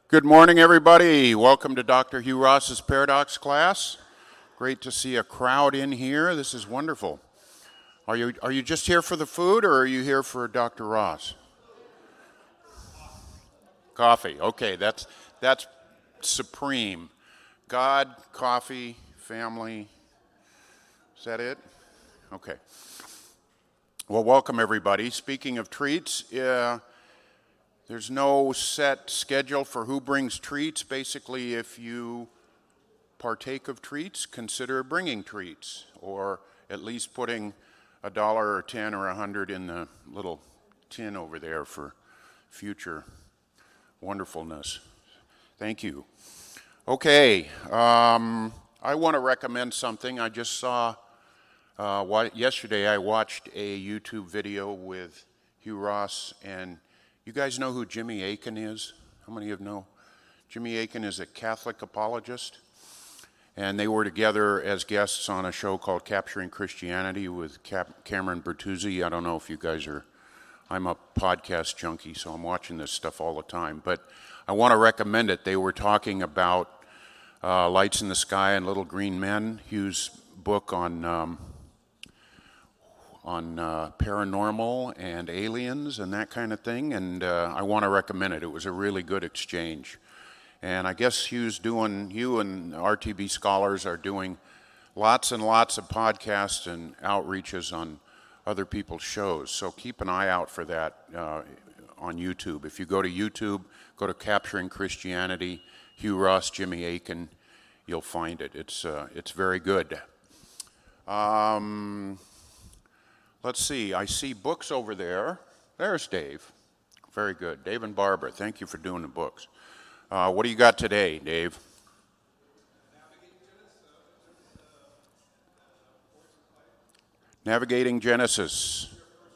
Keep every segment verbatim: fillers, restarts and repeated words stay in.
Good morning, everybody. Welcome to Doctor Hugh Ross's Paradox class. Great to see a crowd in here. This is wonderful. Are you are you just here for the food, or are you here for Doctor Ross? Coffee. Okay, that's that's supreme. God, coffee, family. Is that it? Okay. Well, welcome everybody. Speaking of treats, uh, there's no set schedule for who brings treats. Basically, if you partake of treats, consider bringing treats, or at least putting a dollar or ten or a hundred in the little tin over there for future wonderfulness. Thank you. Okay, um, I want to recommend something. I just saw, uh, what, yesterday I watched a YouTube video with Hugh Ross, and you guys know who Jimmy Akin is? How many of you know? Jimmy Akin is a Catholic apologist, and they were together as guests on a show called Capturing Christianity with Cap- Cameron Bertuzzi. I don't know if you guys are, I'm a podcast junkie, so I'm watching this stuff all the time, but I want to recommend it. They were talking about uh, Lights in the Sky and Little Green Men, Hugh's book on um, on uh, paranormal and aliens and that kind of thing, and uh, I want to recommend it. It was a really good exchange. And I guess Hugh's doing, Hugh and R T B Scholars are doing lots and lots of podcasts and outreaches on other people's shows, so keep an eye out for that uh, on YouTube. If you go to YouTube, go to Capturing Christianity, Hugh Ross, Jimmy Akin, you'll find it. It's, uh, it's very good. Um... Let's see, I see books over there. There's Dave. Very good. Dave and Barbara, thank you for doing the books. Uh, what do you got today, Dave? Navigating Genesis.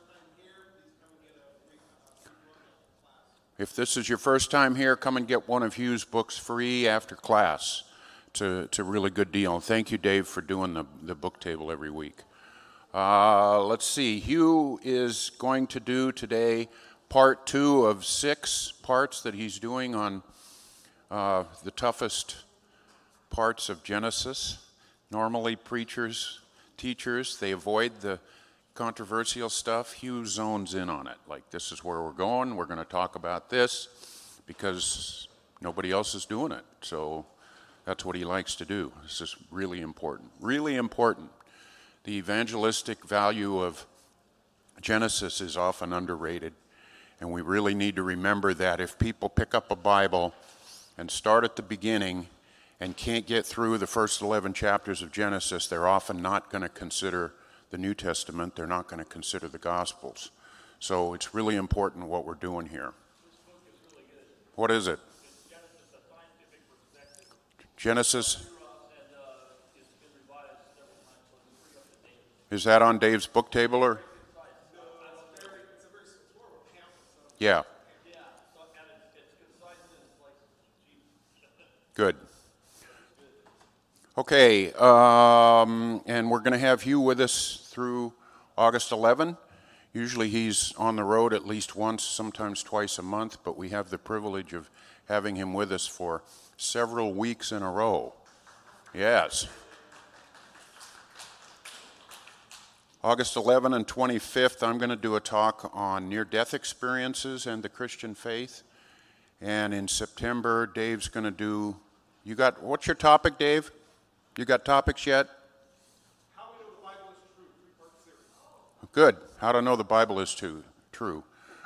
If this is your first time here, come and get one of Hugh's books free after class. It's a, it's a really good deal. Thank you, Dave, for doing the, the book table every week. Uh, let's see, Hugh is going to do today part two of six parts that he's doing on uh, the toughest parts of Genesis. Normally preachers, teachers, they avoid the controversial stuff. Hugh zones in on it, like this is where we're going, we're going to talk about this, because nobody else is doing it. So that's what he likes to do. This is really important, really important. The evangelistic value of Genesis is often underrated, and we really need to remember that if people pick up a Bible and start at the beginning and can't get through the first eleven chapters of Genesis, they're often not going to consider the New Testament, they're not going to consider the Gospels. So it's really important what we're doing here. What is it? Genesis. Is that on Dave's book table, or? Yeah. Good. Okay, um, and we're going to have Hugh with us through August eleventh. Usually he's on the road at least once, sometimes twice a month, but we have the privilege of having him with us for several weeks in a row. Yes. August eleventh and twenty-fifth, I'm going to do a talk on near-death experiences and the Christian faith. And in September, Dave's going to do, you got, what's your topic, Dave? You got topics yet? How to know the Bible is true, three-part series. Good. How to know the Bible is too, true.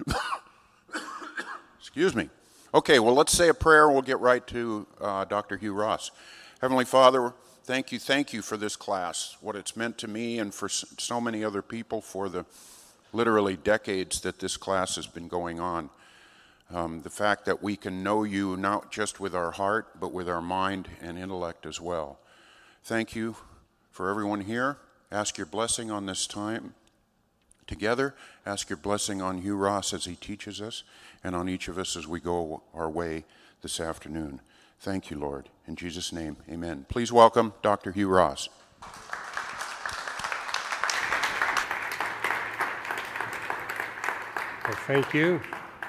Excuse me. Okay, well, let's say a prayer and we'll get right to uh, Doctor Hugh Ross. Heavenly Father, thank you, thank you for this class, what it's meant to me and for so many other people for the literally decades that this class has been going on. Um, the fact that we can know you not just with our heart, but with our mind and intellect as well. Thank you for everyone here. Ask your blessing on this time together. Ask your blessing on Hugh Ross as he teaches us, and on each of us as we go our way this afternoon. Thank you, Lord. In Jesus' name, amen. Please welcome Doctor Hugh Ross. Well, thank you.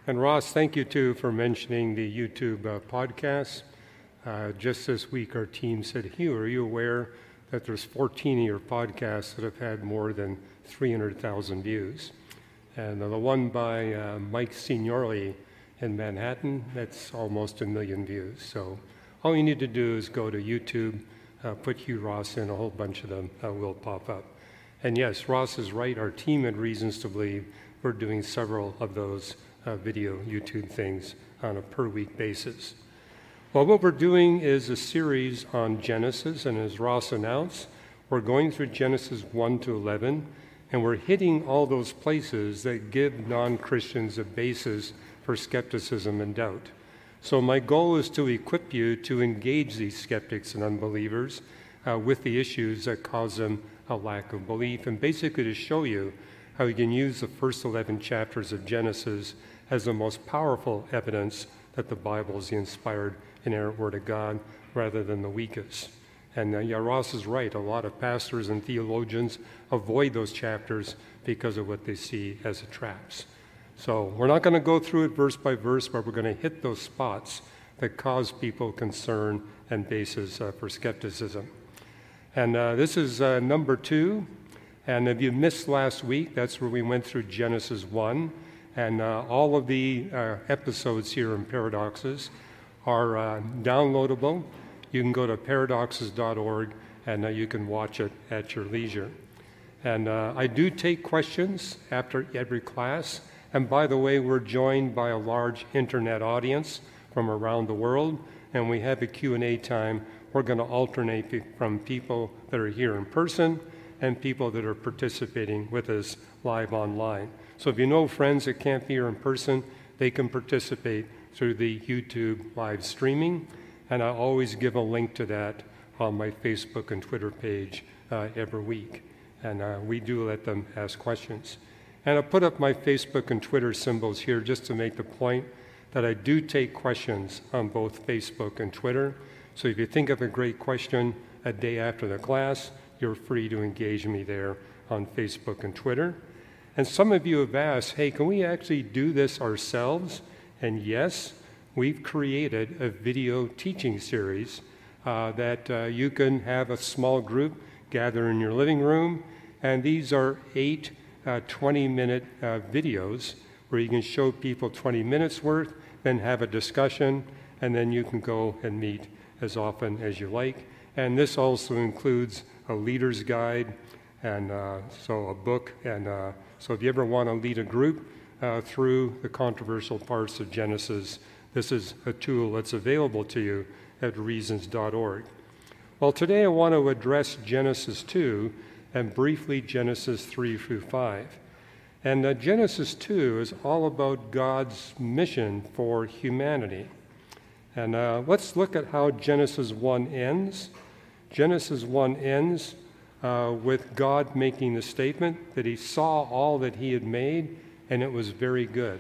And Ross, thank you too for mentioning the YouTube uh, podcast. Uh, just this week, our team said, Hugh, are you aware that there's fourteen of your podcasts that have had more than three hundred thousand views? And uh, the one by uh, Mike Signorelli in Manhattan, that's almost a million views. So all you need to do is go to YouTube, uh, put Hugh Ross in, a whole bunch of them uh, will pop up. And yes, Ross is right. Our team had reasons to believe we're doing several of those uh, video YouTube things on a per week basis. Well, what we're doing is a series on Genesis, and as Ross announced, we're going through Genesis one to eleven, and we're hitting all those places that give non-Christians a basis for skepticism and doubt. So my goal is to equip you to engage these skeptics and unbelievers uh, with the issues that cause them a lack of belief, and basically to show you how you can use the first eleven chapters of Genesis as the most powerful evidence that the Bible is the inspired, inerrant Word of God, rather than the weakest. And uh, yeah, Ross is right. A lot of pastors and theologians avoid those chapters because of what they see as traps. So we're not going to go through it verse by verse, but we're going to hit those spots that cause people concern and basis uh, for skepticism. And uh, this is uh, number two. And if you missed last week, that's where we went through Genesis one. And uh, all of the uh, episodes here in Paradoxes are uh, downloadable. You can go to paradoxes dot org and uh, you can watch it at your leisure. And uh, I do take questions after every class. And by the way, we're joined by a large internet audience from around the world, and we have a Q and A time. We're going to alternate pe- from people that are here in person and people that are participating with us live online. So if you know friends that can't be here in person, they can participate through the YouTube live streaming, and I always give a link to that on my Facebook and Twitter page uh, every week. And uh, we do let them ask questions. And I put up my Facebook and Twitter symbols here just to make the point that I do take questions on both Facebook and Twitter. So if you think of a great question a day after the class, you're free to engage me there on Facebook and Twitter. And some of you have asked, hey, can we actually do this ourselves? And yes, we've created a video teaching series uh, that uh, you can have a small group gather in your living room. And these are eight uh, twenty-minute uh, videos where you can show people twenty minutes worth, then have a discussion, and then you can go and meet as often as you like. And this also includes a leader's guide, and uh, so a book. And uh, so if you ever want to lead a group uh, through the controversial parts of Genesis, this is a tool that's available to you at reasons dot org. Well, today I want to address Genesis two and briefly Genesis three through five. And uh, Genesis two is all about God's mission for humanity. And uh, let's look at how Genesis one ends. Genesis one ends uh, with God making the statement that he saw all that he had made, and it was very good.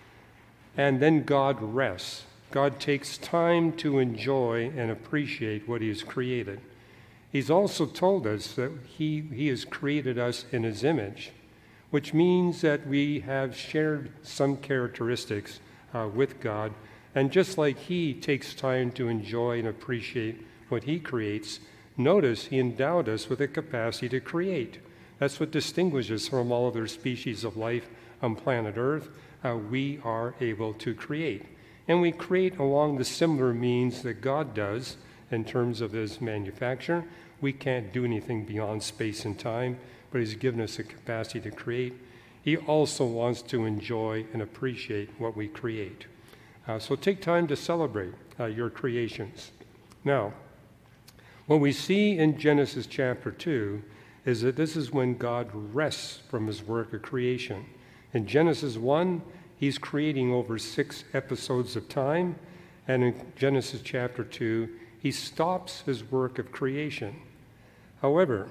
And then God rests. God takes time to enjoy and appreciate what he has created. He's also told us that he, he has created us in his image, which means that we have shared some characteristics uh, with God. And just like he takes time to enjoy and appreciate what he creates, notice he endowed us with a capacity to create. That's what distinguishes us from all other species of life on planet Earth. Uh, we are able to create. And we create along the similar means that God does in terms of his manufacture. We can't do anything beyond space and time, but he's given us a capacity to create. He also wants to enjoy and appreciate what we create. Uh, so take time to celebrate uh, your creations. Now, what we see in Genesis chapter two is that this is when God rests from his work of creation. In Genesis one, he's creating over six episodes of time, and in Genesis chapter two, he stops his work of creation. However,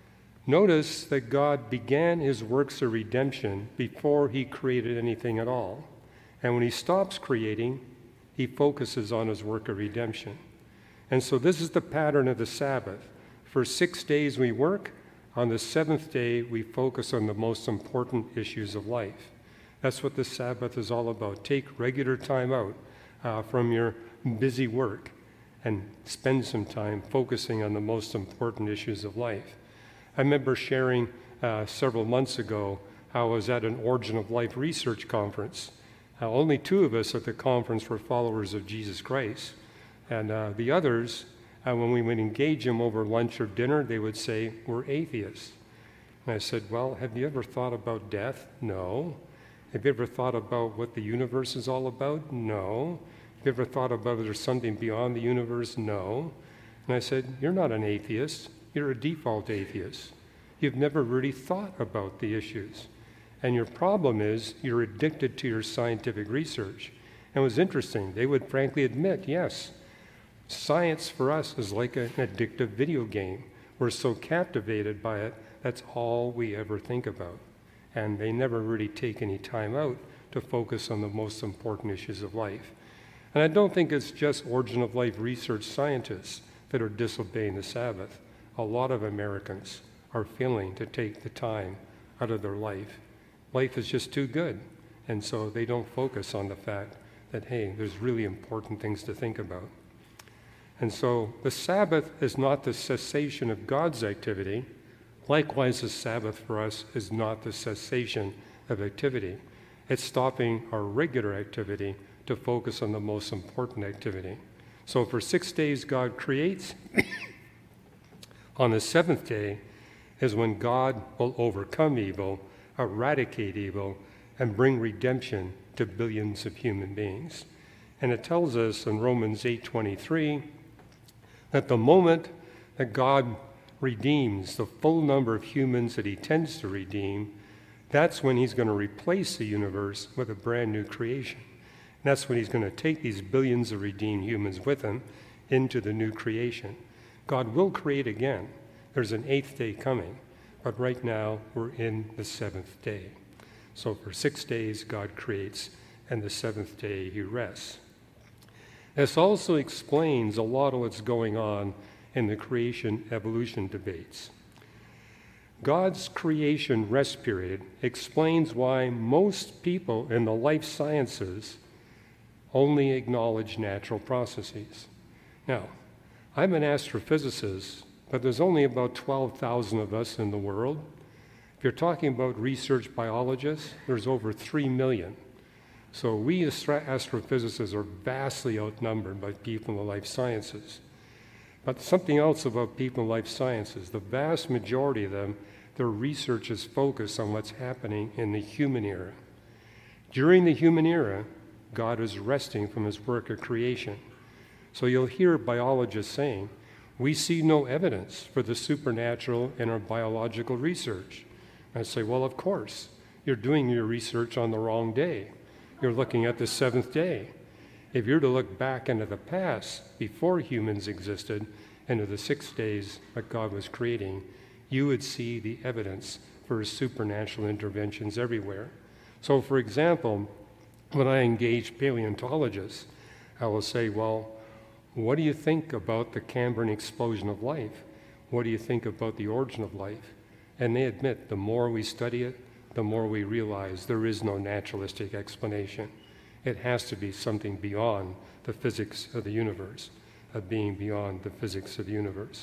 notice that God began his works of redemption before he created anything at all. And when he stops creating, he focuses on his work of redemption. And so this is the pattern of the Sabbath. For six days we work. On the seventh day, we focus on the most important issues of life. That's what the Sabbath is all about. Take regular time out uh, from your busy work and spend some time focusing on the most important issues of life. I remember sharing uh, several months ago how I was at an Origin of Life research conference. Uh, only two of us at the conference were followers of Jesus Christ. And uh, the others, uh, when we would engage them over lunch or dinner, they would say, we're atheists. And I said, well, have you ever thought about death? No. Have you ever thought about what the universe is all about? No. Have you ever thought about if there's something beyond the universe? No. And I said, you're not an atheist. You're a default atheist. You've never really thought about the issues. And your problem is you're addicted to your scientific research. And it was interesting. They would frankly admit, yes, science for us is like an addictive video game. We're so captivated by it, that's all we ever think about. And they never really take any time out to focus on the most important issues of life. And I don't think it's just Origin of Life research scientists that are disobeying the Sabbath. A lot of Americans are failing to take the time out of their life. Life is just too good. And so they don't focus on the fact that, hey, there's really important things to think about. And so the Sabbath is not the cessation of God's activity. Likewise, the Sabbath for us is not the cessation of activity. It's stopping our regular activity to focus on the most important activity. So for six days God creates. On the seventh day is when God will overcome evil, eradicate evil, and bring redemption to billions of human beings. And it tells us in Romans eight twenty-three that the moment that God redeems the full number of humans that he tends to redeem, that's when he's going to replace the universe with a brand new creation. And that's when he's going to take these billions of redeemed humans with him into the new creation. God will create again. There's an eighth day coming, but right now we're in the seventh day. So for six days God creates, and the seventh day he rests. This also explains a lot of what's going on in the creation-evolution debates. God's creation rest period explains why most people in the life sciences only acknowledge natural processes. Now, I'm an astrophysicist, but there's only about twelve thousand of us in the world. If you're talking about research biologists, there's over three million. So we as astrophysicists are vastly outnumbered by people in the life sciences. But something else about people in life sciences, the vast majority of them, their research is focused on what's happening in the human era. During the human era, God is resting from his work of creation. So you'll hear biologists saying, we see no evidence for the supernatural in our biological research. I say, well, of course, you're doing your research on the wrong day. You're looking at the seventh day. If you're to look back into the past, before humans existed, into the six days that God was creating, you would see the evidence for his supernatural interventions everywhere. So, for example, when I engage paleontologists, I will say, well, what do you think about the Cambrian explosion of life? What do you think about the origin of life? And they admit the more we study it, the more we realize there is no naturalistic explanation. It has to be something beyond the physics of the universe, a being beyond the physics of the universe.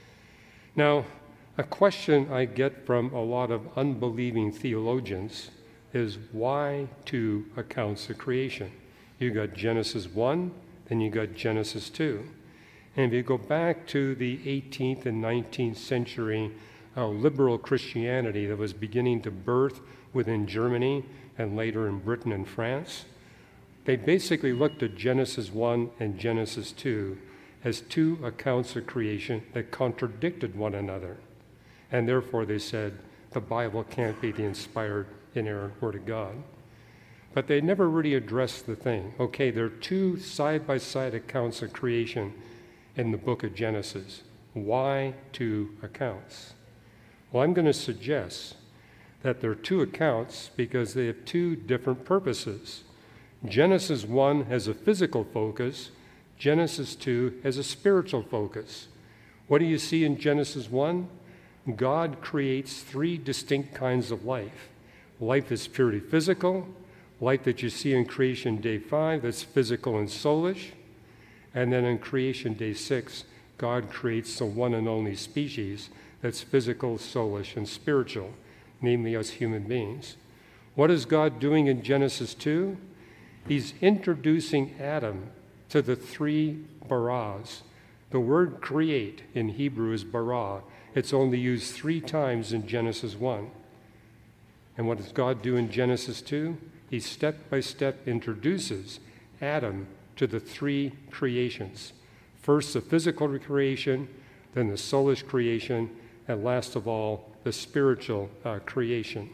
Now, a question I get from a lot of unbelieving theologians is why two accounts of creation? You got Genesis one, then you got Genesis two. And if you go back to the eighteenth and nineteenth century uh, liberal Christianity that was beginning to birth within Germany and later in Britain and France, they basically looked at Genesis one and Genesis two as two accounts of creation that contradicted one another. And therefore they said the Bible can't be the inspired, inerrant Word of God. But they never really addressed the thing. Okay, there are two side-by-side accounts of creation in the book of Genesis. Why two accounts? Well, I'm going to suggest that there are two accounts because they have two different purposes. Genesis one has a physical focus. Genesis two has a spiritual focus. What do you see in Genesis one? God creates three distinct kinds of life. Life is purely physical, Like that you see in creation day five, that's physical and soulish. And then in creation day six, God creates the one and only species that's physical, soulish, and spiritual, namely us human beings. What is God doing in Genesis two? He's introducing Adam to the three baras. The word create in Hebrew is bara. It's only used three times in Genesis one. And what does God do in Genesis two? He step by step introduces Adam to the three creations. First, the physical creation, then the soulish creation, and last of all, the spiritual uh, creation.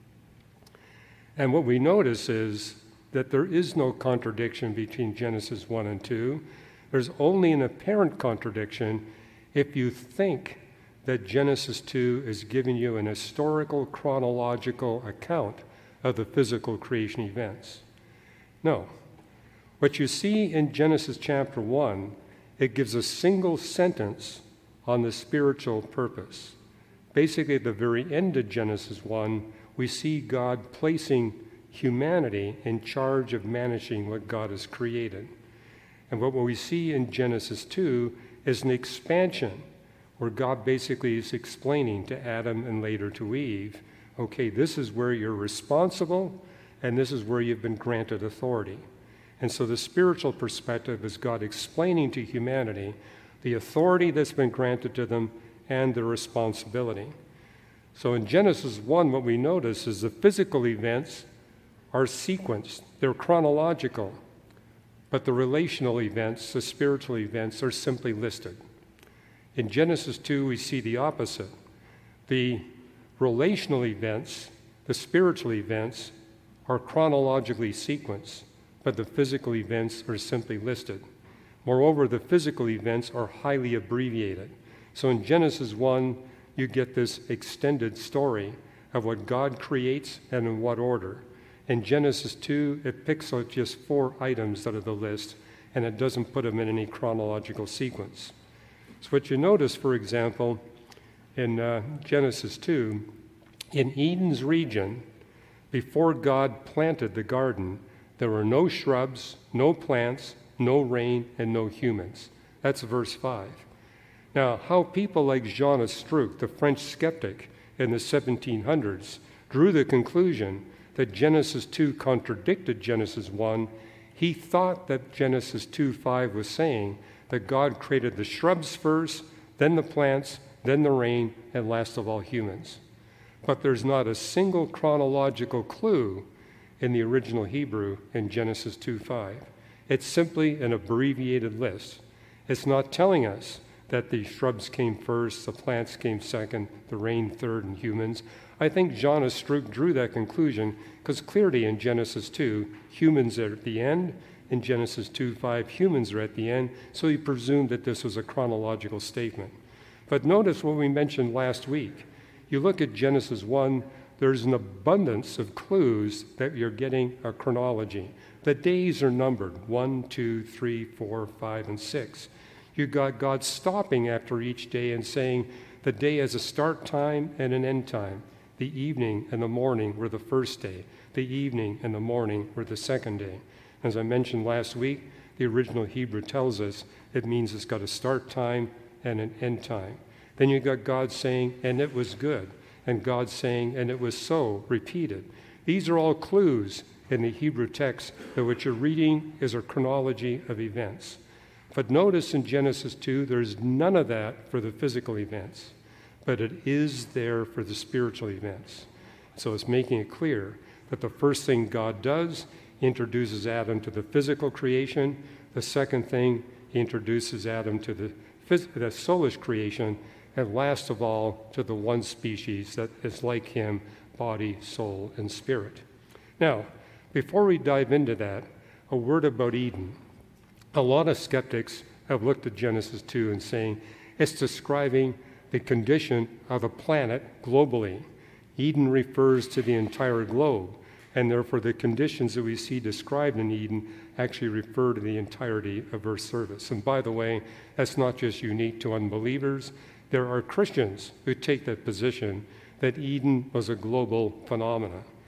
And what we notice is that there is no contradiction between Genesis one and two. There's only an apparent contradiction if you think that Genesis two is giving you an historical, chronological account of the physical creation events. No. What you see in Genesis chapter one, it gives a single sentence on the spiritual purpose. Basically, at the very end of Genesis one, we see God placing humanity in charge of managing what God has created. And what we see in Genesis two is an expansion where God basically is explaining to Adam and later to Eve, okay, this is where you're responsible and this is where you've been granted authority. And so the spiritual perspective is God explaining to humanity the authority that's been granted to them and the responsibility. So in Genesis one, what we notice is the physical events are sequenced, they're chronological, but the relational events, the spiritual events, are simply listed. In Genesis two, we see the opposite. The relational events, the spiritual events, are chronologically sequenced, but the physical events are simply listed. Moreover, the physical events are highly abbreviated. So in Genesis one, you get this extended story of what God creates and in what order. In Genesis two, it picks out just four items out of the list, and it doesn't put them in any chronological sequence. So what you notice, for example, in uh, Genesis two, in Eden's region, before God planted the garden, there were no shrubs, no plants, no rain, and no humans. That's verse five. Now, how people like Jean Astruc, the French skeptic in the seventeen hundreds, drew the conclusion that Genesis two contradicted Genesis one, he thought that Genesis two five was saying that God created the shrubs first, then the plants, then the rain, and last of all humans. But there's not a single chronological clue in the original Hebrew in Genesis two five. It's simply an abbreviated list. It's not telling us that the shrubs came first, the plants came second, the rain third, and humans. I think Jean Astruc drew that conclusion because clearly in Genesis two, humans are at the end. In Genesis two five, humans are at the end, so he presumed that this was a chronological statement. But notice what we mentioned last week. You look at Genesis one, there's an abundance of clues that you're getting a chronology. The days are numbered, one, two, three, four, five, and six. You got God stopping after each day and saying the day has a start time and an end time. The evening and the morning were the first day. The evening and the morning were the second day. As I mentioned last week, the original Hebrew tells us it means it's got a start time and an end time. Then you got God saying, and it was good, and God saying, and it was so, repeated. These are all clues in the Hebrew text that what you're reading is a chronology of events. But notice in Genesis two, there's none of that for the physical events, but it is there for the spiritual events. So it's making it clear that the first thing God does, he introduces Adam to the physical creation. The second thing, he introduces Adam to the, phys- the soulish creation. And last of all, to the one species that is like him, body, soul, and spirit. Now, before we dive into that, a word about Eden. A lot of skeptics have looked at Genesis two and saying it's describing the condition of a planet globally. Eden refers to the entire globe, and therefore the conditions that we see described in Eden actually refer to the entirety of Earth's surface. And by the way, that's not just unique to unbelievers. There are Christians who take that position that Eden was a global phenomenon.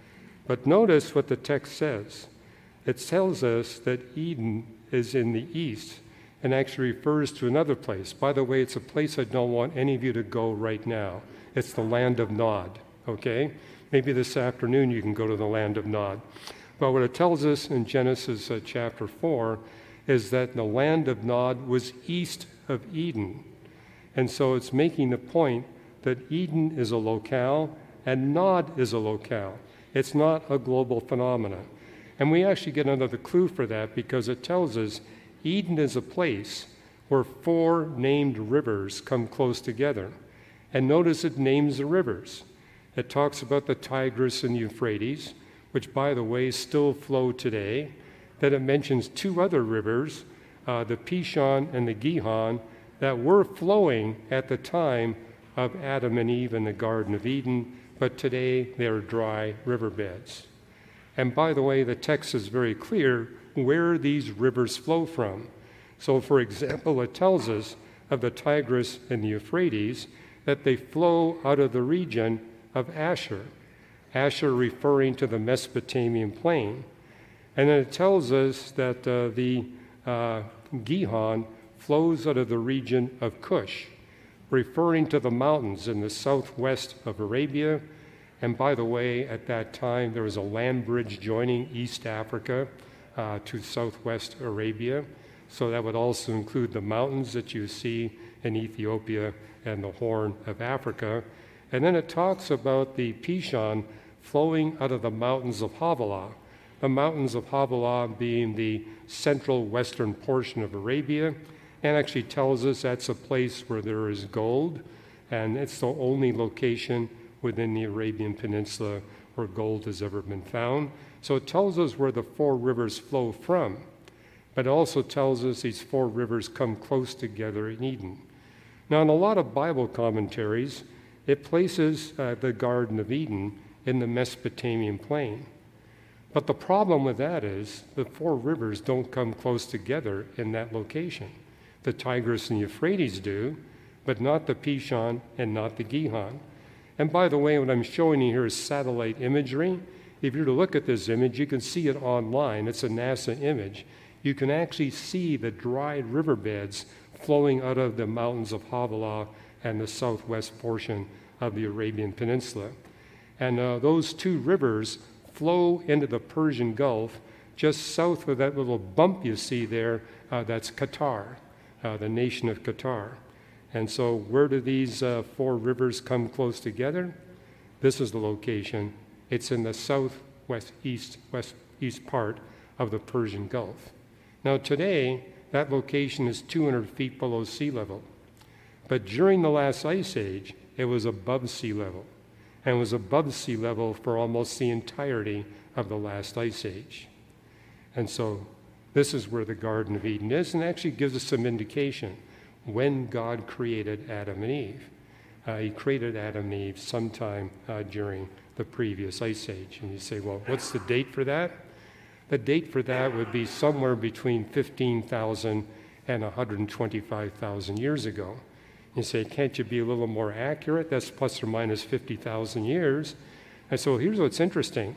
But notice what the text says. It tells us that Eden is in the east and actually refers to another place. By the way, it's a place I don't want any of you to go right now. It's the land of Nod, okay? Maybe this afternoon you can go to the land of Nod. But what it tells us in Genesis uh, chapter four is that the land of Nod was east of Eden. And so it's making the point that Eden is a locale and Nod is a locale. It's not a global phenomenon. And we actually get another clue for that because it tells us Eden is a place where four named rivers come close together. And notice it names the rivers. It talks about the Tigris and the Euphrates, which, by the way, still flow today. Then it mentions two other rivers, uh, the Pishon and the Gihon, that were flowing at the time of Adam and Eve in the Garden of Eden, but today they are dry riverbeds. And by the way, the text is very clear where these rivers flow from. So, for example, it tells us of the Tigris and the Euphrates that they flow out of the region of Asher, Asher referring to the Mesopotamian plain. And then it tells us that uh, the uh, Gihon flows out of the region of Cush, referring to the mountains in the southwest of Arabia. And by the way, at that time, there was a land bridge joining East Africa uh, to southwest Arabia. So that would also include the mountains that you see in Ethiopia and the Horn of Africa. And then it talks about the Pishon flowing out of the mountains of Havilah, the mountains of Havilah being the central western portion of Arabia, and actually tells us that's a place where there is gold, and it's the only location within the Arabian Peninsula where gold has ever been found. So it tells us where the four rivers flow from, but it also tells us these four rivers come close together in Eden. Now, in a lot of Bible commentaries, it places uh, the Garden of Eden in the Mesopotamian plain. But the problem with that is the four rivers don't come close together in that location. The Tigris and Euphrates do, but not the Pishon and not the Gihon. And by the way, what I'm showing you here is satellite imagery. If you were to look at this image, you can see it online. It's a NASA image. You can actually see the dried riverbeds flowing out of the mountains of Havilah and the southwest portion of the Arabian Peninsula. And uh, those two rivers flow into the Persian Gulf just south of that little bump you see there. Uh, that's Qatar, uh, the nation of Qatar. And so where do these uh, four rivers come close together? This is the location. It's in the southwest east, west, east part of the Persian Gulf. Now today, that location is two hundred feet below sea level. But during the last ice age, it was above sea level, and was above sea level for almost the entirety of the last ice age. And so this is where the Garden of Eden is, and actually gives us some indication when God created Adam and Eve. Uh, he created Adam and Eve sometime uh, during the previous ice age. And you say, well, what's the date for that? The date for that would be somewhere between fifteen thousand and one hundred twenty-five thousand years ago. You say, can't you be a little more accurate? That's plus or minus fifty thousand years. And so here's what's interesting.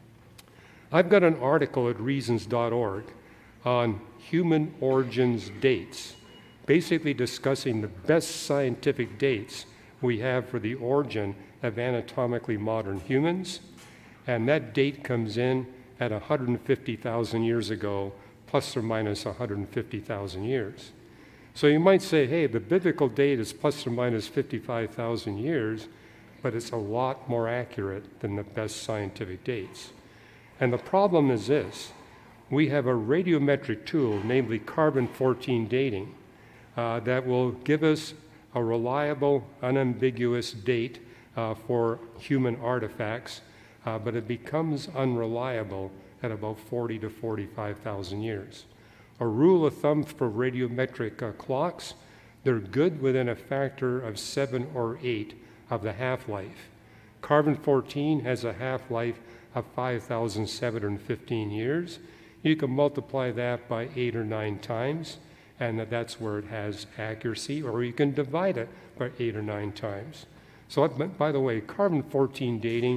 I've got an article at reasons dot org on human origins dates, basically discussing the best scientific dates we have for the origin of anatomically modern humans. And that date comes in at one hundred fifty thousand years ago, plus or minus one hundred fifty thousand years. So you might say, hey, the biblical date is plus or minus fifty-five thousand years, but it's a lot more accurate than the best scientific dates. And the problem is this. We have a radiometric tool, namely carbon fourteen dating, uh, that will give us a reliable, unambiguous date uh, for human artifacts, uh, but it becomes unreliable at about forty to forty-five thousand years. A rule of thumb for radiometric uh, clocks, they're good within a factor of seven or eight of the half-life. Carbon fourteen has a half-life of five thousand seven hundred fifteen years. You can multiply that by eight or nine times, and that's where it has accuracy, or you can divide it by eight or nine times. So, by the way, carbon fourteen dating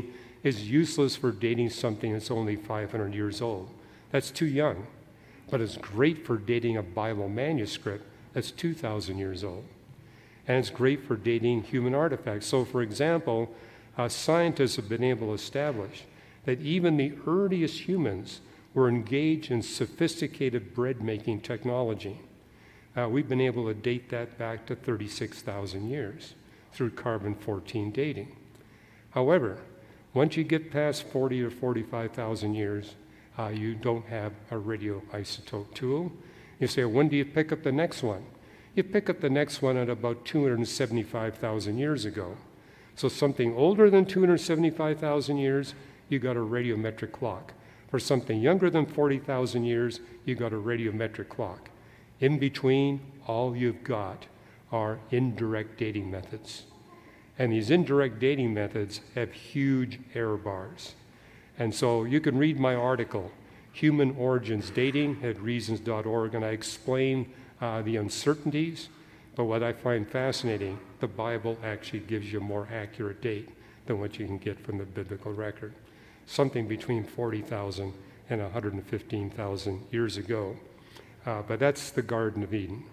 is useless for dating something that's only five hundred years old. That's too young. But it's great for dating a Bible manuscript that's two thousand years old. And it's great for dating human artifacts. So, for example, uh, scientists have been able to establish that even the earliest humans were engaged in sophisticated bread-making technology. Uh, we've been able to date that back to thirty-six thousand years through carbon fourteen dating. However, once you get past forty or forty-five thousand years, uh, you don't have a radioisotope tool. You say, when do you pick up the next one? You pick up the next one at about two hundred seventy-five thousand years ago. So something older than two hundred seventy-five thousand years, you got a radiometric clock. For something younger than forty thousand years, you got a radiometric clock. In between, all you've got are indirect dating methods. And these indirect dating methods have huge error bars. And so you can read my article, Human Origins Dating, at reasons dot org, and I explain uh, the uncertainties. But what I find fascinating, the Bible actually gives you a more accurate date than what you can get from the biblical record. Something between forty thousand and one hundred fifteen thousand years ago. Uh, but that's the Garden of Eden.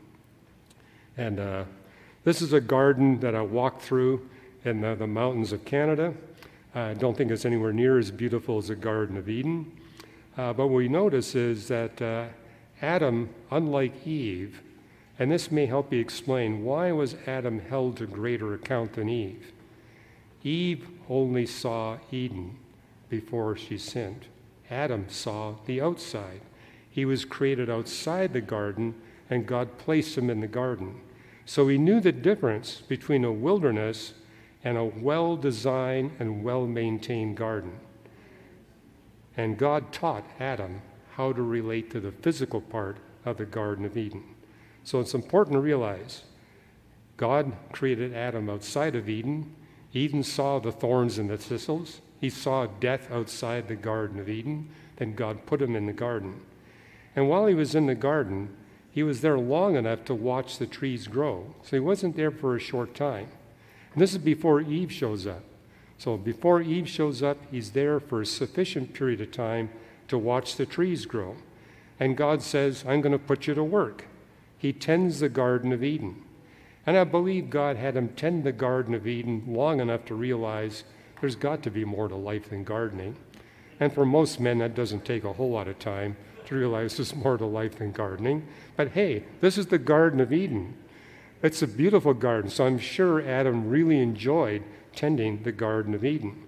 And uh, this is a garden that I walked through in the, the mountains of Canada. I don't think it's anywhere near as beautiful as the Garden of Eden. Uh, but what we notice is that uh, Adam, unlike Eve, and this may help you explain, why was Adam held to greater account than Eve? Eve only saw Eden before she sinned. Adam saw the outside. He was created outside the garden, and God placed him in the garden. So he knew the difference between a wilderness and a well-designed and well-maintained garden. And God taught Adam how to relate to the physical part of the Garden of Eden. So it's important to realize God created Adam outside of Eden. Eden saw the thorns and the thistles. He saw death outside the Garden of Eden. Then God put him in the garden. And while he was in the garden, he was there long enough to watch the trees grow. So he wasn't there for a short time. And this is before Eve shows up. So before Eve shows up, he's there for a sufficient period of time to watch the trees grow. And God says, I'm going to put you to work. He tends the Garden of Eden. And I believe God had him tend the Garden of Eden long enough to realize there's got to be more to life than gardening. And for most men, that doesn't take a whole lot of time to realize there's more to life than gardening. But hey, this is the Garden of Eden. It's a beautiful garden, so I'm sure Adam really enjoyed tending the Garden of Eden.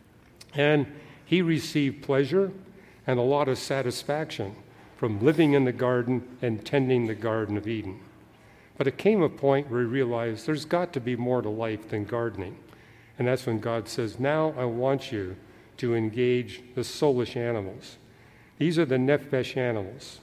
And he received pleasure and a lot of satisfaction from living in the garden and tending the Garden of Eden. But it came a point where he realized there's got to be more to life than gardening. And that's when God says, now I want you to engage the soulish animals. These are the nephesh animals.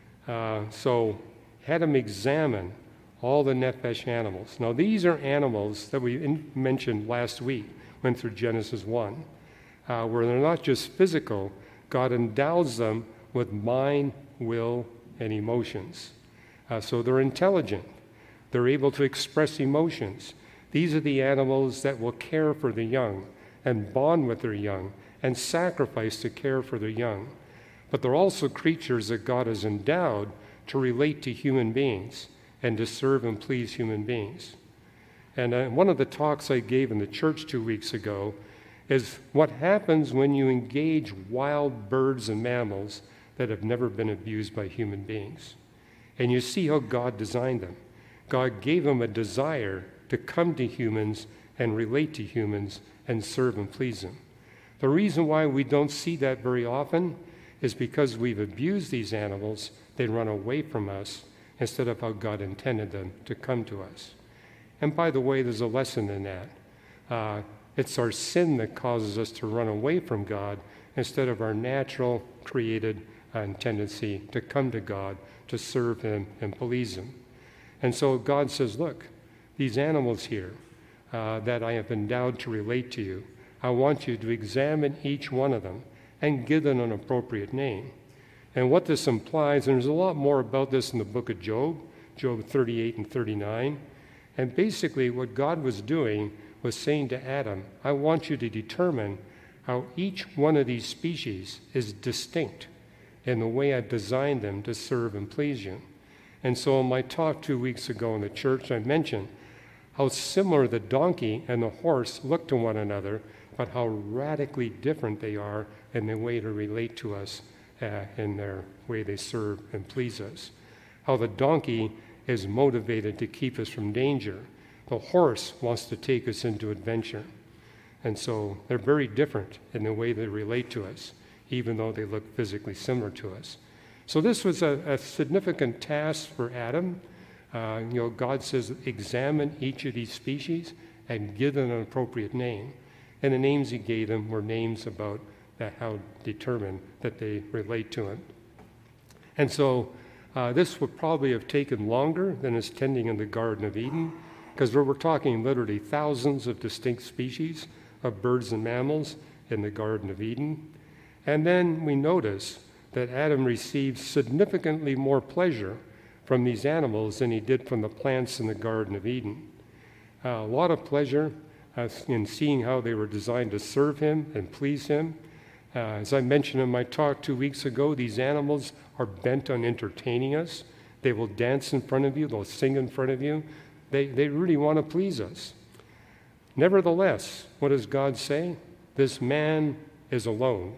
Uh, so had him examine all the nephesh animals. Now these are animals that we in- mentioned last week, went through Genesis one, uh, where they're not just physical, God endows them with mind, will, and emotions. Uh, so they're intelligent. They're able to express emotions. These are the animals that will care for the young and bond with their young and sacrifice to care for their young. But they're also creatures that God has endowed to relate to human beings and to serve and please human beings. And uh, one of the talks I gave in the church two weeks ago is what happens when you engage wild birds and mammals that have never been abused by human beings. And you see how God designed them. God gave them a desire to come to humans and relate to humans and serve and please them. The reason why we don't see that very often is because we've abused these animals. They run away from us instead of how God intended them to come to us. And by the way, there's a lesson in that. Uh, it's our sin that causes us to run away from God instead of our natural created uh, tendency to come to God, to serve him and please him. And so God says, look, these animals here uh, that I have endowed to relate to you, I want you to examine each one of them and give them an appropriate name. And what this implies, and there's a lot more about this in the book of Job, Job thirty-eight and thirty-nine, and basically what God was doing was saying to Adam, I want you to determine how each one of these species is distinct in the way I've designed them to serve and please you. And so in my talk two weeks ago in the church, I mentioned how similar the donkey and the horse look to one another, but how radically different they are in the way to relate to us, uh, in their way they serve and please us. How the donkey is motivated to keep us from danger. The horse wants to take us into adventure. And so they're very different in the way they relate to us, even though they look physically similar to us. So this was a, a significant task for Adam. Uh, you know, God says, examine each of these species and give them an appropriate name. And the names he gave them were names about that, how determined that they relate to him. And so uh, this would probably have taken longer than his tending in the Garden of Eden, because we're talking literally thousands of distinct species of birds and mammals in the Garden of Eden. And then we notice that Adam received significantly more pleasure from these animals than he did from the plants in the Garden of Eden. Uh, a lot of pleasure uh, in seeing how they were designed to serve him and please him. Uh, as I mentioned in my talk two weeks ago, these animals are bent on entertaining us. They will dance in front of you. They'll sing in front of you. They, they really want to please us. Nevertheless, what does God say? This man is alone.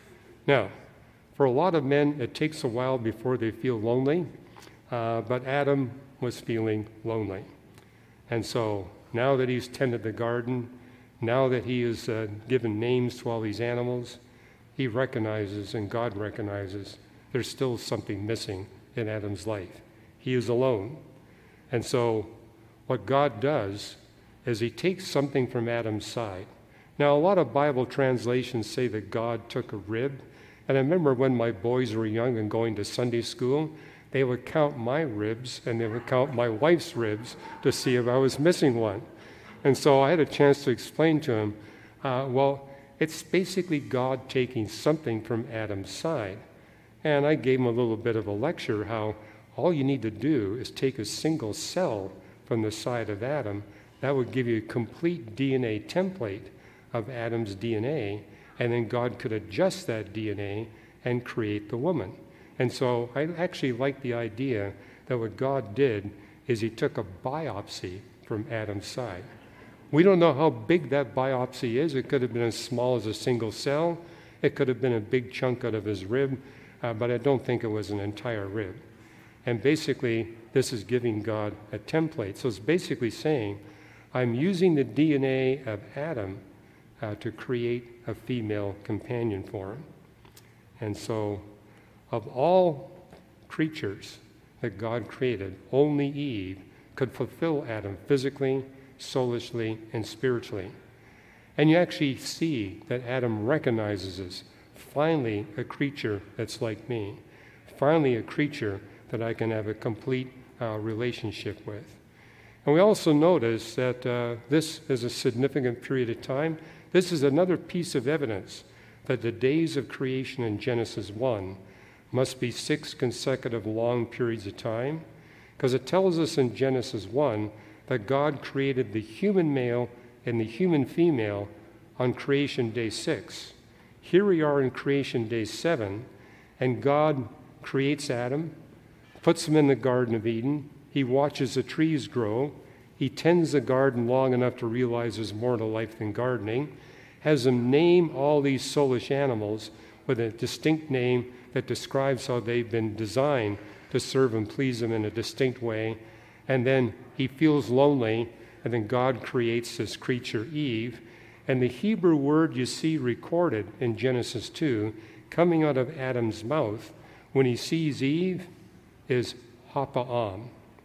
Now, for a lot of men, it takes a while before they feel lonely, uh, but Adam was feeling lonely. And so now that he's tended the garden, now that he has uh, given names to all these animals, he recognizes, and God recognizes, there's still something missing in Adam's life. He is alone. And so what God does is he takes something from Adam's side. Now, a lot of Bible translations say that God took a rib. And I remember when my boys were young and going to Sunday school, they would count my ribs and they would count my wife's ribs to see if I was missing one. And so I had a chance to explain to him, uh, well, it's basically God taking something from Adam's side. And I gave him a little bit of a lecture how all you need to do is take a single cell from the side of Adam. That would give you a complete D N A template of Adam's D N A, and then God could adjust that D N A and create the woman. And so I actually like the idea that what God did is he took a biopsy from Adam's side. We don't know how big that biopsy is. It could have been as small as a single cell. It could have been a big chunk out of his rib, uh, but I don't think it was an entire rib. And basically, this is giving God a template. So it's basically saying, I'm using the D N A of Adam uh, to create a female companion for him. And so, of all creatures that God created, only Eve could fulfill Adam physically, soulishly, and spiritually. And you actually see that Adam recognizes this. Finally, a creature that's like me. Finally, a creature that I can have a complete uh, relationship with. And we also notice that uh, this is a significant period of time. This is another piece of evidence that the days of creation in Genesis one must be six consecutive long periods of time, because it tells us in Genesis one that God created the human male and the human female on creation day six. Here we are in creation day seven, and God creates Adam, puts him in the Garden of Eden. He watches the trees grow. He tends the garden long enough to realize there's more to life than gardening, has him name all these soulish animals with a distinct name that describes how they've been designed to serve and please him in a distinct way. And then he feels lonely, and then God creates this creature, Eve. And the Hebrew word you see recorded in Genesis two, coming out of Adam's mouth, when he sees Eve, is hapa'am.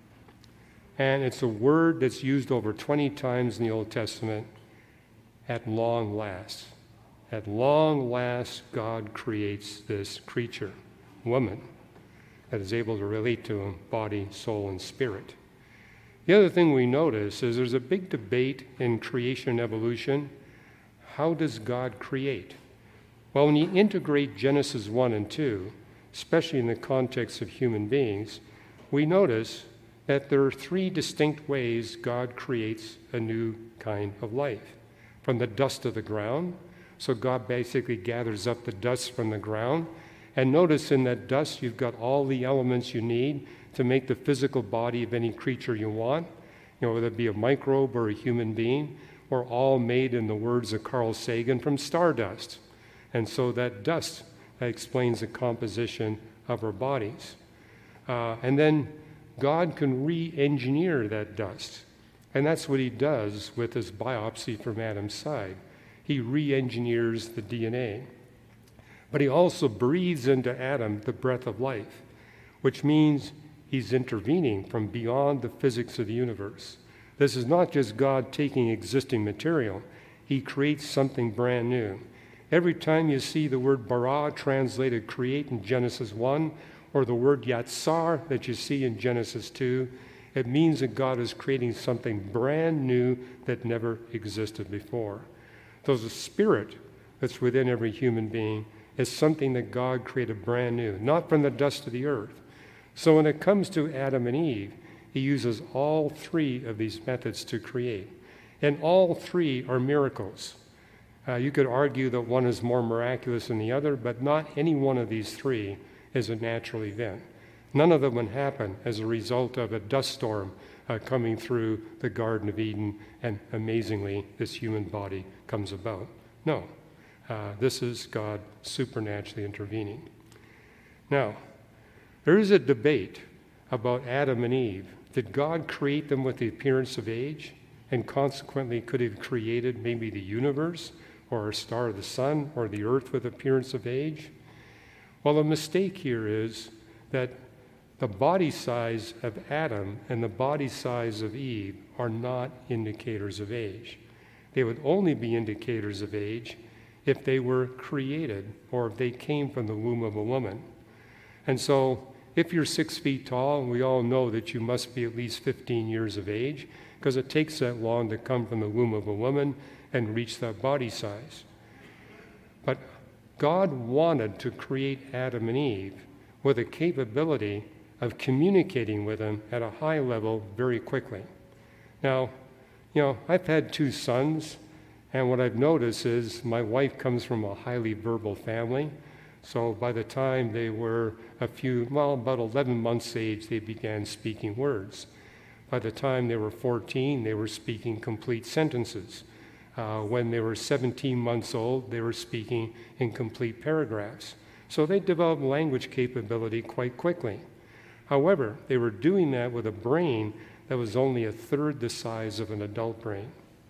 And it's a word that's used over twenty times in the Old Testament, at long last. At long last, God creates this creature, woman, that is able to relate to him, body, soul, and spirit. The other thing we notice is there's a big debate in creation and evolution. How does God create? Well, when you integrate Genesis one and two, especially in the context of human beings, we notice that there are three distinct ways God creates a new kind of life. From the dust of the ground. So God basically gathers up the dust from the ground. And notice in that dust, you've got all the elements you need to make the physical body of any creature you want, you know, whether it be a microbe or a human being, or all made, in the words of Carl Sagan, from stardust. And so that dust that explains the composition of our bodies. Uh, and then God can re-engineer that dust. And that's what he does with his biopsy from Adam's side. He re-engineers the D N A. But he also breathes into Adam the breath of life, which means he's intervening from beyond the physics of the universe. This is not just God taking existing material. He creates something brand new. Every time you see the word bara translated create in Genesis one, or the word yatsar that you see in Genesis two, it means that God is creating something brand new that never existed before. So the spirit that's within every human being is something that God created brand new, not from the dust of the earth. So when it comes to Adam and Eve, he uses all three of these methods to create. And all three are miracles. Uh, you could argue that one is more miraculous than the other, but not any one of these three is a natural event. None of them would happen as a result of a dust storm uh, coming through the Garden of Eden, and amazingly, this human body comes about. No, uh, this is God supernaturally intervening. Now, there is a debate about Adam and Eve. Did God create them with the appearance of age? And consequently, could he have created maybe the universe, or a star of the sun, or the earth with appearance of age? Well, the mistake here is that the body size of Adam and the body size of Eve are not indicators of age. They would only be indicators of age if they were created or if they came from the womb of a woman. And so if you're six feet tall, and we all know that you must be at least fifteen years of age, because it takes that long to come from the womb of a woman and reach that body size. But God wanted to create Adam and Eve with a capability of communicating with them at a high level very quickly. Now, you know, I've had two sons, and what I've noticed is my wife comes from a highly verbal family. So by the time they were a few, well, about eleven months age, they began speaking words. By the time they were fourteen, they were speaking complete sentences. Uh, when they were seventeen months old, they were speaking in complete paragraphs. So they developed language capability quite quickly. However, they were doing that with a brain that was only a third the size of an adult brain.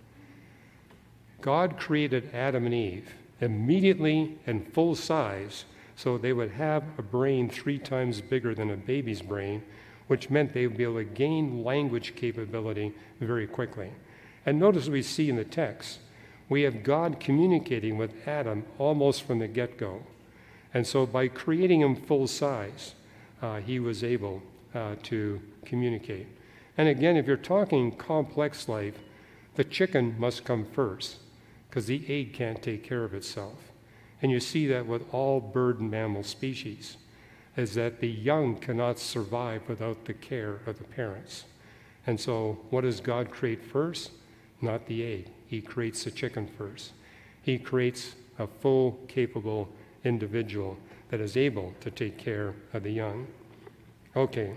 God created Adam and Eve immediately and full size, so they would have a brain three times bigger than a baby's brain, which meant they would be able to gain language capability very quickly. And notice we see in the text, we have God communicating with Adam almost from the get-go. And so by creating him full size, uh, he was able uh, to communicate. And again, if you're talking complex life, the chicken must come first, because the egg can't take care of itself. And you see that with all bird and mammal species, is that the young cannot survive without the care of the parents. And so what does God create first? Not the egg. He creates the chicken first. He creates a full, capable individual that is able to take care of the young. Okay.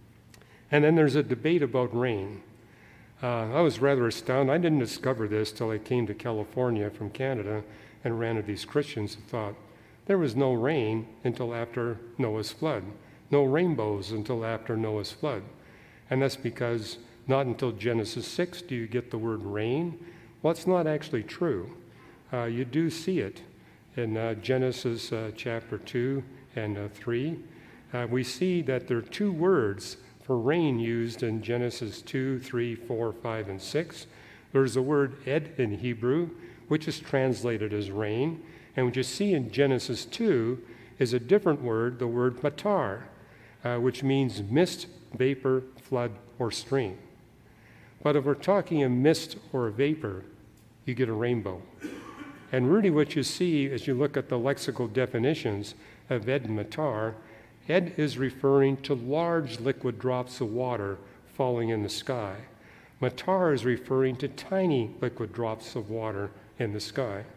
And then there's a debate about rain. Uh, I was rather astounded. I didn't discover this till I came to California from Canada and ran into these Christians and thought, there was no rain until after Noah's flood. No rainbows until after Noah's flood. And that's because not until Genesis six do you get the word rain. Well, it's not actually true. Uh, you do see it in uh, Genesis uh, chapter two and uh, three. Uh, we see that there are two words for rain used in Genesis two, three, four, five, and six. There's the word ed in Hebrew, which is translated as rain. And what you see in Genesis two is a different word, the word matar, uh, which means mist, vapor, flood, or stream. But if we're talking a mist or a vapor, you get a rainbow. And really what you see as you look at the lexical definitions of ed and matar, ed is referring to large liquid drops of water falling in the sky. Matar is referring to tiny liquid drops of water in the sky.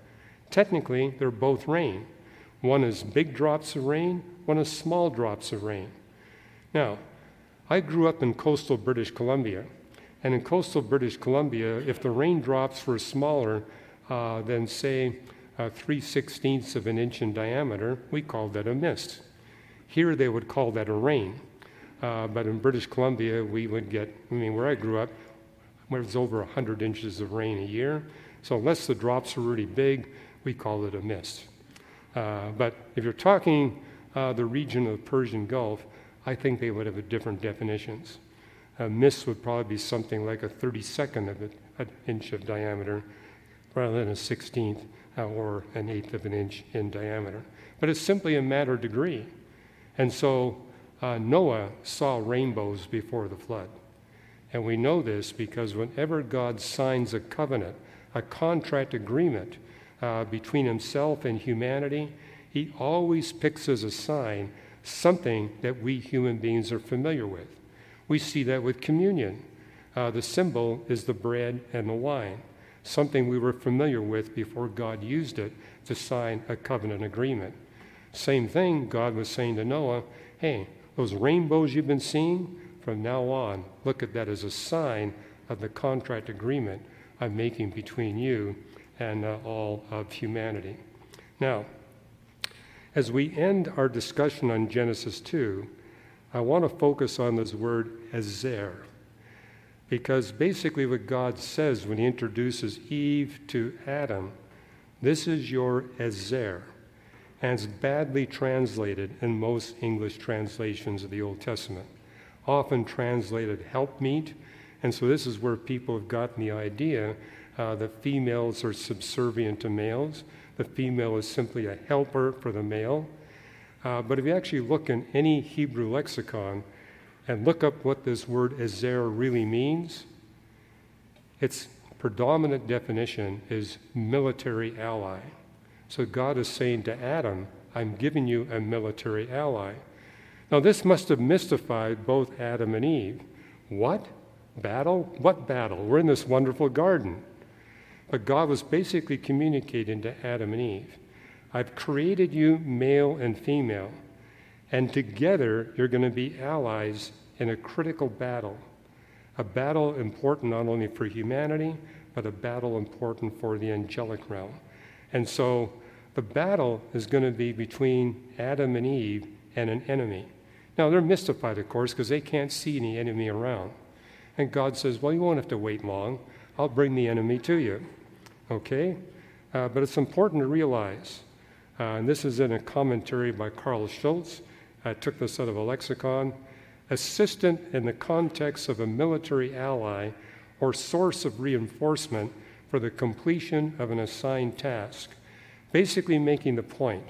Technically, they're both rain. One is big drops of rain, one is small drops of rain. Now, I grew up in coastal British Columbia, and in coastal British Columbia, if the raindrops were smaller uh, than, say, uh, three sixteenths of an inch in diameter, we called that a mist. Here they would call that a rain. Uh, but in British Columbia, we would get, I mean, where I grew up, there was over one hundred inches of rain a year. So unless the drops were really big, we called it a mist. Uh, but if you're talking uh, the region of the Persian Gulf, I think they would have different definitions. A mist would probably be something like a thirty-second of an inch of diameter rather than a sixteenth uh, or an eighth of an inch in diameter. But it's simply a matter of degree. And so uh, Noah saw rainbows before the flood. And we know this because whenever God signs a covenant, a contract agreement uh, between himself and humanity, he always picks as a sign something that we human beings are familiar with. We see that with communion. Uh, the symbol is the bread and the wine, something we were familiar with before God used it to sign a covenant agreement. Same thing, God was saying to Noah, hey, those rainbows you've been seeing, from now on, look at that as a sign of the contract agreement I'm making between you and uh, all of humanity. Now, as we end our discussion on Genesis two, I want to focus on this word ezer, because basically what God says when he introduces Eve to Adam, this is your ezer, and it's badly translated in most English translations of the Old Testament, often translated helpmeet, and so this is where people have gotten the idea uh, that females are subservient to males. The female is simply a helper for the male. Uh, but if you actually look in any Hebrew lexicon and look up what this word ezer really means, its predominant definition is military ally. So God is saying to Adam, I'm giving you a military ally. Now this must have mystified both Adam and Eve. What? Battle? What battle? We're in this wonderful garden. But God was basically communicating to Adam and Eve, I've created you male and female, and together you're going to be allies in a critical battle, a battle important not only for humanity, but a battle important for the angelic realm. And so the battle is going to be between Adam and Eve and an enemy. Now, they're mystified, of course, because they can't see any enemy around. And God says, well, you won't have to wait long. I'll bring the enemy to you. Okay? Uh, but it's important to realize, uh, and this is in a commentary by Carl Schultz, I took this out of a lexicon, assistant in the context of a military ally or source of reinforcement for the completion of an assigned task, basically making the point,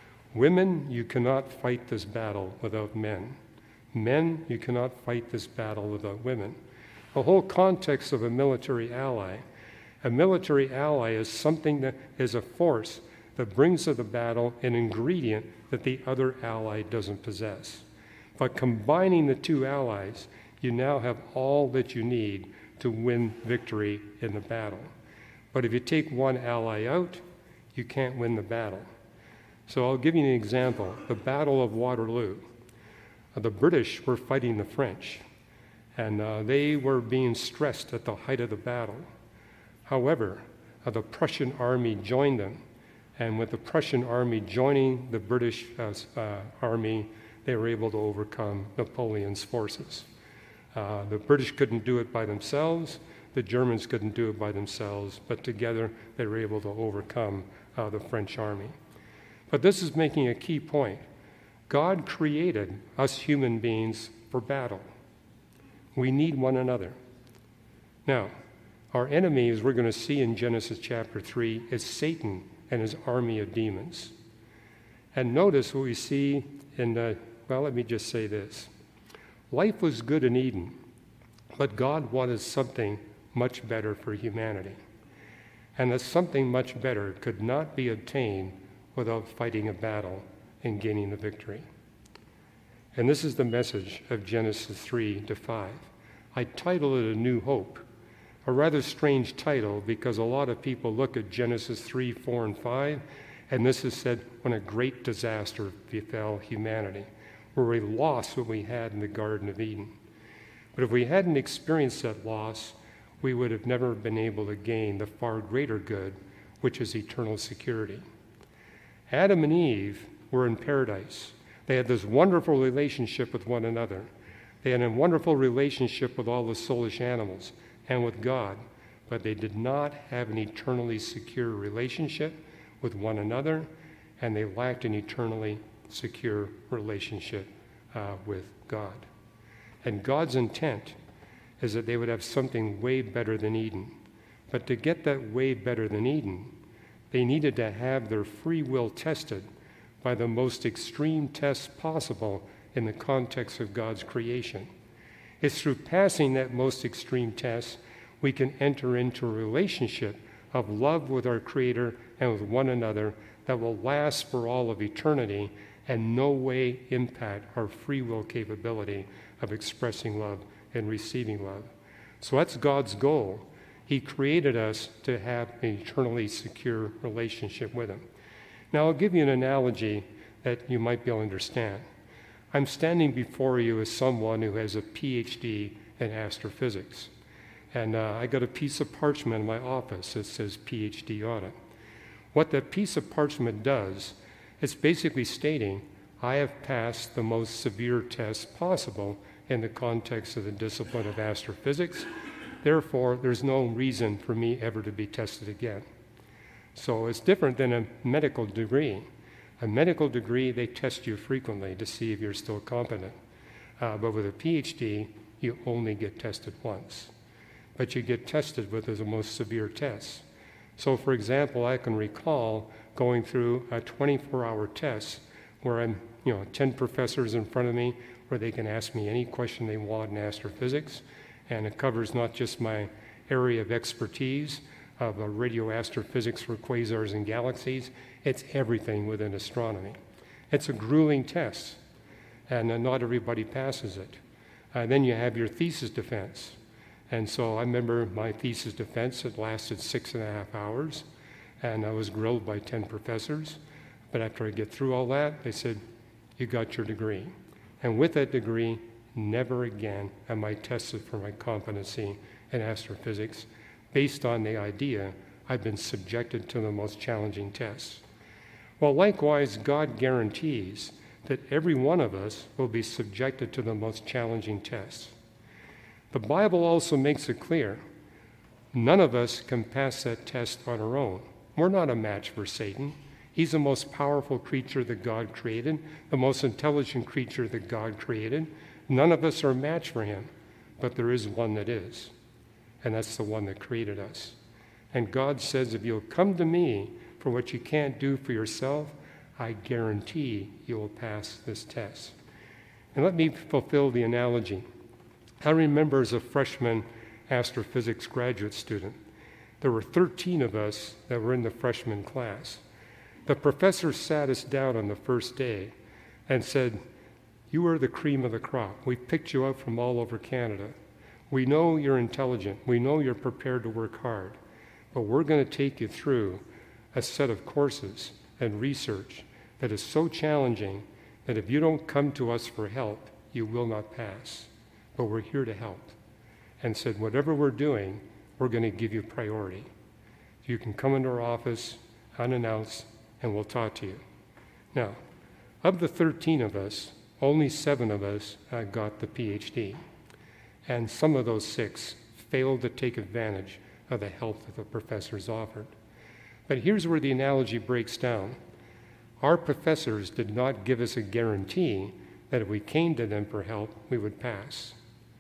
women, you cannot fight this battle without men. Men, you cannot fight this battle without women. The whole context of a military ally. A military ally is something that is a force that brings to the battle an ingredient that the other ally doesn't possess. But combining the two allies, you now have all that you need to win victory in the battle. But if you take one ally out, you can't win the battle. So I'll give you an example. The Battle of Waterloo. Uh, the British were fighting the French, and uh, they were being stressed at the height of the battle. However, uh, the Prussian army joined them, and with the Prussian army joining the British uh, uh, army, they were able to overcome Napoleon's forces. Uh, the British couldn't do it by themselves, the Germans couldn't do it by themselves, but together they were able to overcome uh, the French army. But this is making a key point. God created us human beings for battle. We need one another. Now, our enemy, as we're going to see in Genesis chapter three, is Satan and his army of demons. And notice what we see in the, well, let me just say this. Life was good in Eden, but God wanted something much better for humanity. And that something much better could not be obtained without fighting a battle and gaining the victory. And this is the message of Genesis three to five. I title it A New Hope, A rather strange title because a lot of people look at Genesis three, four, and five, and this is said when a great disaster befell humanity, where we lost what we had in the Garden of Eden. But if we hadn't experienced that loss, we would have never been able to gain the far greater good, which is eternal security. Adam and Eve were in paradise. They had this wonderful relationship with one another. They had a wonderful relationship with all the soulish animals and with God, but they did not have an eternally secure relationship with one another, and they lacked an eternally secure relationship uh, with God. And God's intent is that they would have something way better than Eden. But to get that way better than Eden, they needed to have their free will tested by the most extreme tests possible in the context of God's creation. It's through passing that most extreme test we can enter into a relationship of love with our Creator and with one another that will last for all of eternity and no way impact our free will capability of expressing love and receiving love. So that's God's goal. He created us to have an eternally secure relationship with Him. Now, I'll give you an analogy that you might be able to understand. I'm standing before you as someone who has a P H D in astrophysics. And uh, I got a piece of parchment in my office that says P H D on it. What that piece of parchment does, it's basically stating, I have passed the most severe test possible in the context of the discipline of astrophysics. Therefore, there's no reason for me ever to be tested again. So it's different than a medical degree. A medical degree, they test you frequently to see if you're still competent. Uh, but with a P H D, you only get tested once. But you get tested with the most severe tests. So, for example, I can recall going through a twenty-four hour test where I'm, you know, ten professors in front of me where they can ask me any question they want in astrophysics. And it covers not just my area of expertise of uh, radio astrophysics for quasars and galaxies, it's everything within astronomy. It's a grueling test, and uh, not everybody passes it. Uh, then you have your thesis defense. And so I remember my thesis defense, it lasted six and a half hours, and I was grilled by ten professors. But after I get through all that, they said, you got your degree. And with that degree, never again am I tested for my competency in astrophysics based on the idea I've been subjected to the most challenging tests. Well, likewise, God guarantees that every one of us will be subjected to the most challenging tests. The Bible also makes it clear, none of us can pass that test on our own. We're not a match for Satan. He's the most powerful creature that God created, the most intelligent creature that God created. None of us are a match for him, but there is one that is, and that's the one that created us. And God says, if you'll come to me for what you can't do for yourself, I guarantee you will pass this test. And let me fulfill the analogy. I remember as a freshman astrophysics graduate student, there were thirteen of us that were in the freshman class. The professor sat us down on the first day and said, you are the cream of the crop. We picked you up from all over Canada. We know you're intelligent. We know you're prepared to work hard. But we're going to take you through a set of courses and research that is so challenging that if you don't come to us for help, you will not pass. But we're here to help. And said, whatever we're doing, we're going to give you priority. You can come into our office unannounced, and we'll talk to you. Now, of the thirteen of us, only seven of us uh, got the P H D. And some of those six failed to take advantage of the help that the professors offered. But here's where the analogy breaks down. Our professors did not give us a guarantee that if we came to them for help, we would pass.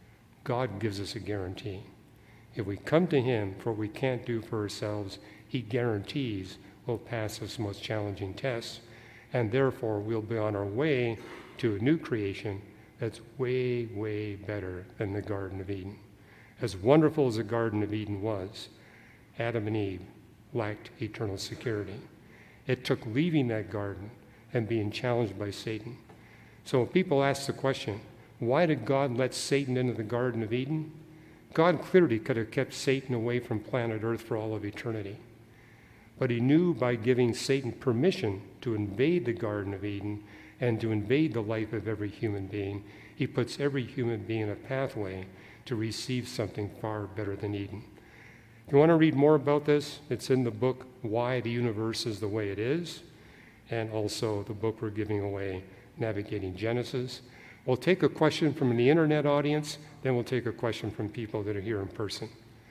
God gives us a guarantee. If we come to him for what we can't do for ourselves, he guarantees we'll pass this most challenging test, and therefore we'll be on our way to a new creation that's way, way better than the Garden of Eden. As wonderful as the Garden of Eden was, Adam and Eve lacked eternal security. It took leaving that garden and being challenged by Satan. So when people ask the question, why did God let Satan into the Garden of Eden? God clearly could have kept Satan away from planet Earth for all of eternity. But he knew by giving Satan permission to invade the Garden of Eden and to invade the life of every human being, he puts every human being in a pathway to receive something far better than Eden. If you want to read more about this, it's in the book, Why the Universe is the Way It Is, and also the book we're giving away, Navigating Genesis. We'll take a question from the internet audience, then we'll take a question from people that are here in person.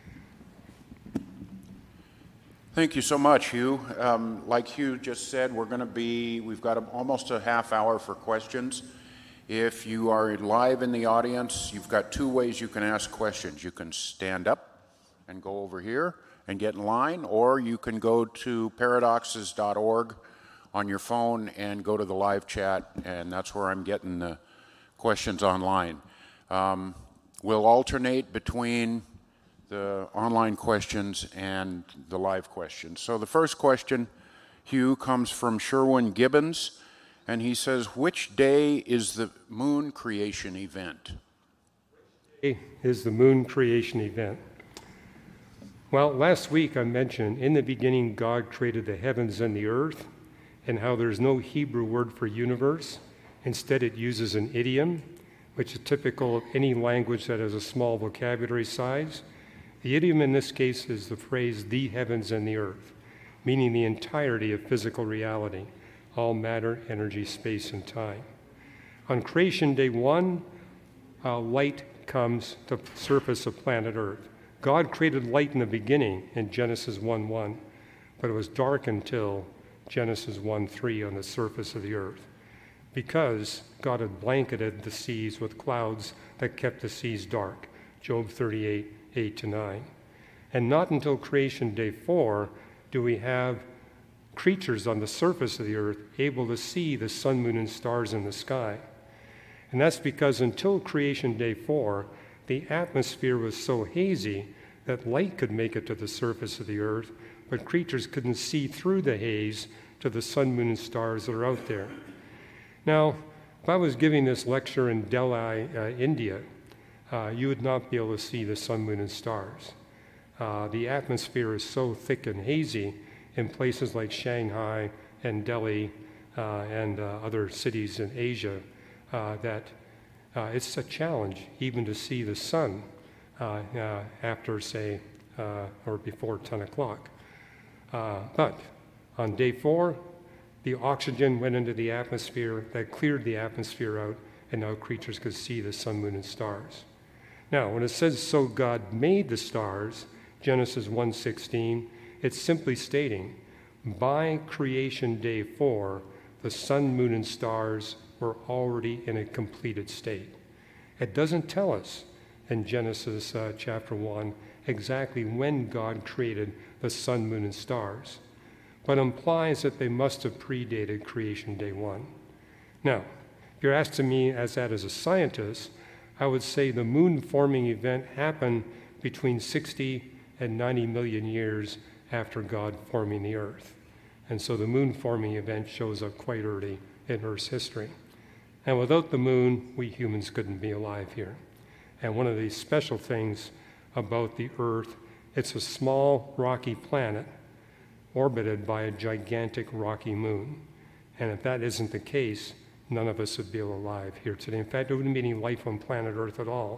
Thank you so much, Hugh. Um, like Hugh just said, we're going to be, we've got a, almost a half hour for questions. If you are live in the audience, you've got two ways you can ask questions. You can stand up and go over here and get in line, or you can go to paradoxes dot org on your phone and go to the live chat, and that's where I'm getting the questions online. Um, we'll alternate between the online questions and the live questions. So the first question, Hugh, comes from Sherwin Gibbons, and he says, which day is the moon creation event? Which day is the moon creation event? Well, last week I mentioned in the beginning God created the heavens and the earth, and how there's no Hebrew word for universe. Instead, it uses an idiom, which is typical of any language that has a small vocabulary size. The idiom in this case is the phrase, the heavens and the earth, meaning the entirety of physical reality, all matter, energy, space, and time. On creation day one, uh, light comes to the surface of planet Earth. God created light in the beginning in Genesis one one, but it was dark until Genesis one three on the surface of the earth, because God had blanketed the seas with clouds that kept the seas dark, Job thirty-eight, eight to nine. And not until creation day four do we have creatures on the surface of the earth able to see the sun, moon, and stars in the sky. And that's because until creation day four, the atmosphere was so hazy that light could make it to the surface of the earth, but creatures couldn't see through the haze to the sun, moon, and stars that are out there. Now, if I was giving this lecture in Delhi, uh, India, uh, you would not be able to see the sun, moon, and stars. Uh, the atmosphere is so thick and hazy in places like Shanghai and Delhi uh, and uh, other cities in Asia uh, that uh, it's a challenge even to see the sun uh, uh, after, say, uh, or before ten o'clock. Uh, but on day four, the oxygen went into the atmosphere, that cleared the atmosphere out, and now creatures could see the sun, moon, and stars. Now, when it says, so God made the stars, Genesis one sixteen, it's simply stating, by creation day four, the sun, moon, and stars were already in a completed state. It doesn't tell us in Genesis uh, chapter one exactly when God created the sun, moon, and stars, but implies that they must have predated creation day one. Now, if you're asking me as that as a scientist, I would say the moon forming event happened between sixty and ninety million years after God forming the earth. And so the moon forming event shows up quite early in Earth's history. And without the moon, we humans couldn't be alive here. And one of the special things about the Earth, it's a small rocky planet orbited by a gigantic rocky moon. And if that isn't the case, none of us would be alive here today. In fact, there wouldn't be any life on planet Earth at all,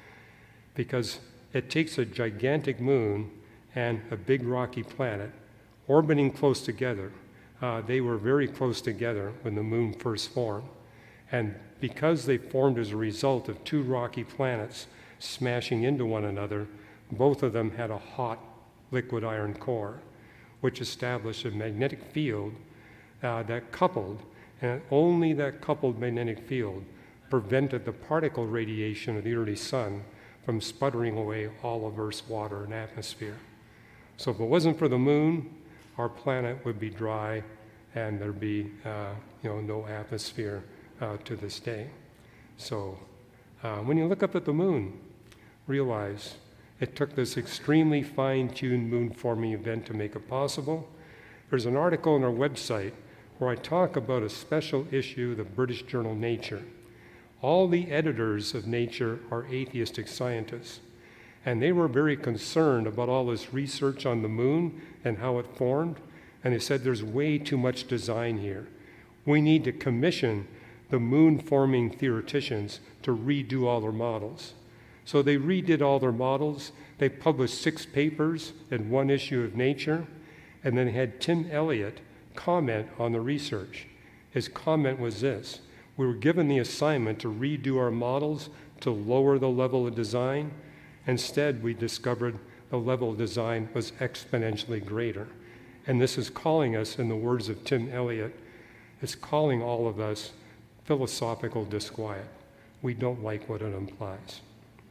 because it takes a gigantic moon and a big rocky planet orbiting close together. Uh, they were very close together when the moon first formed. And because they formed as a result of two rocky planets smashing into one another, both of them had a hot liquid iron core, which established a magnetic field uh, that coupled, and only that coupled magnetic field prevented the particle radiation of the early sun from sputtering away all of Earth's water and atmosphere. So if it wasn't for the moon, our planet would be dry and there'd be uh, you know, no atmosphere uh, to this day. So uh, when you look up at the moon, realize it took this extremely fine-tuned moon-forming event to make it possible. There's an article on our website where I talk about a special issue of the British journal Nature. All the editors of Nature are atheistic scientists. And they were very concerned about all this research on the moon and how it formed. And they said, there's way too much design here. We need to commission the moon-forming theoreticians to redo all their models. So they redid all their models. They published six papers in one issue of Nature, and then had Tim Elliott comment on the research. His comment was this: we were given the assignment to redo our models to lower the level of design. Instead, we discovered the level of design was exponentially greater. And this is calling us, in the words of Tim Elliott, it's calling all of us philosophical disquiet. We don't like what it implies.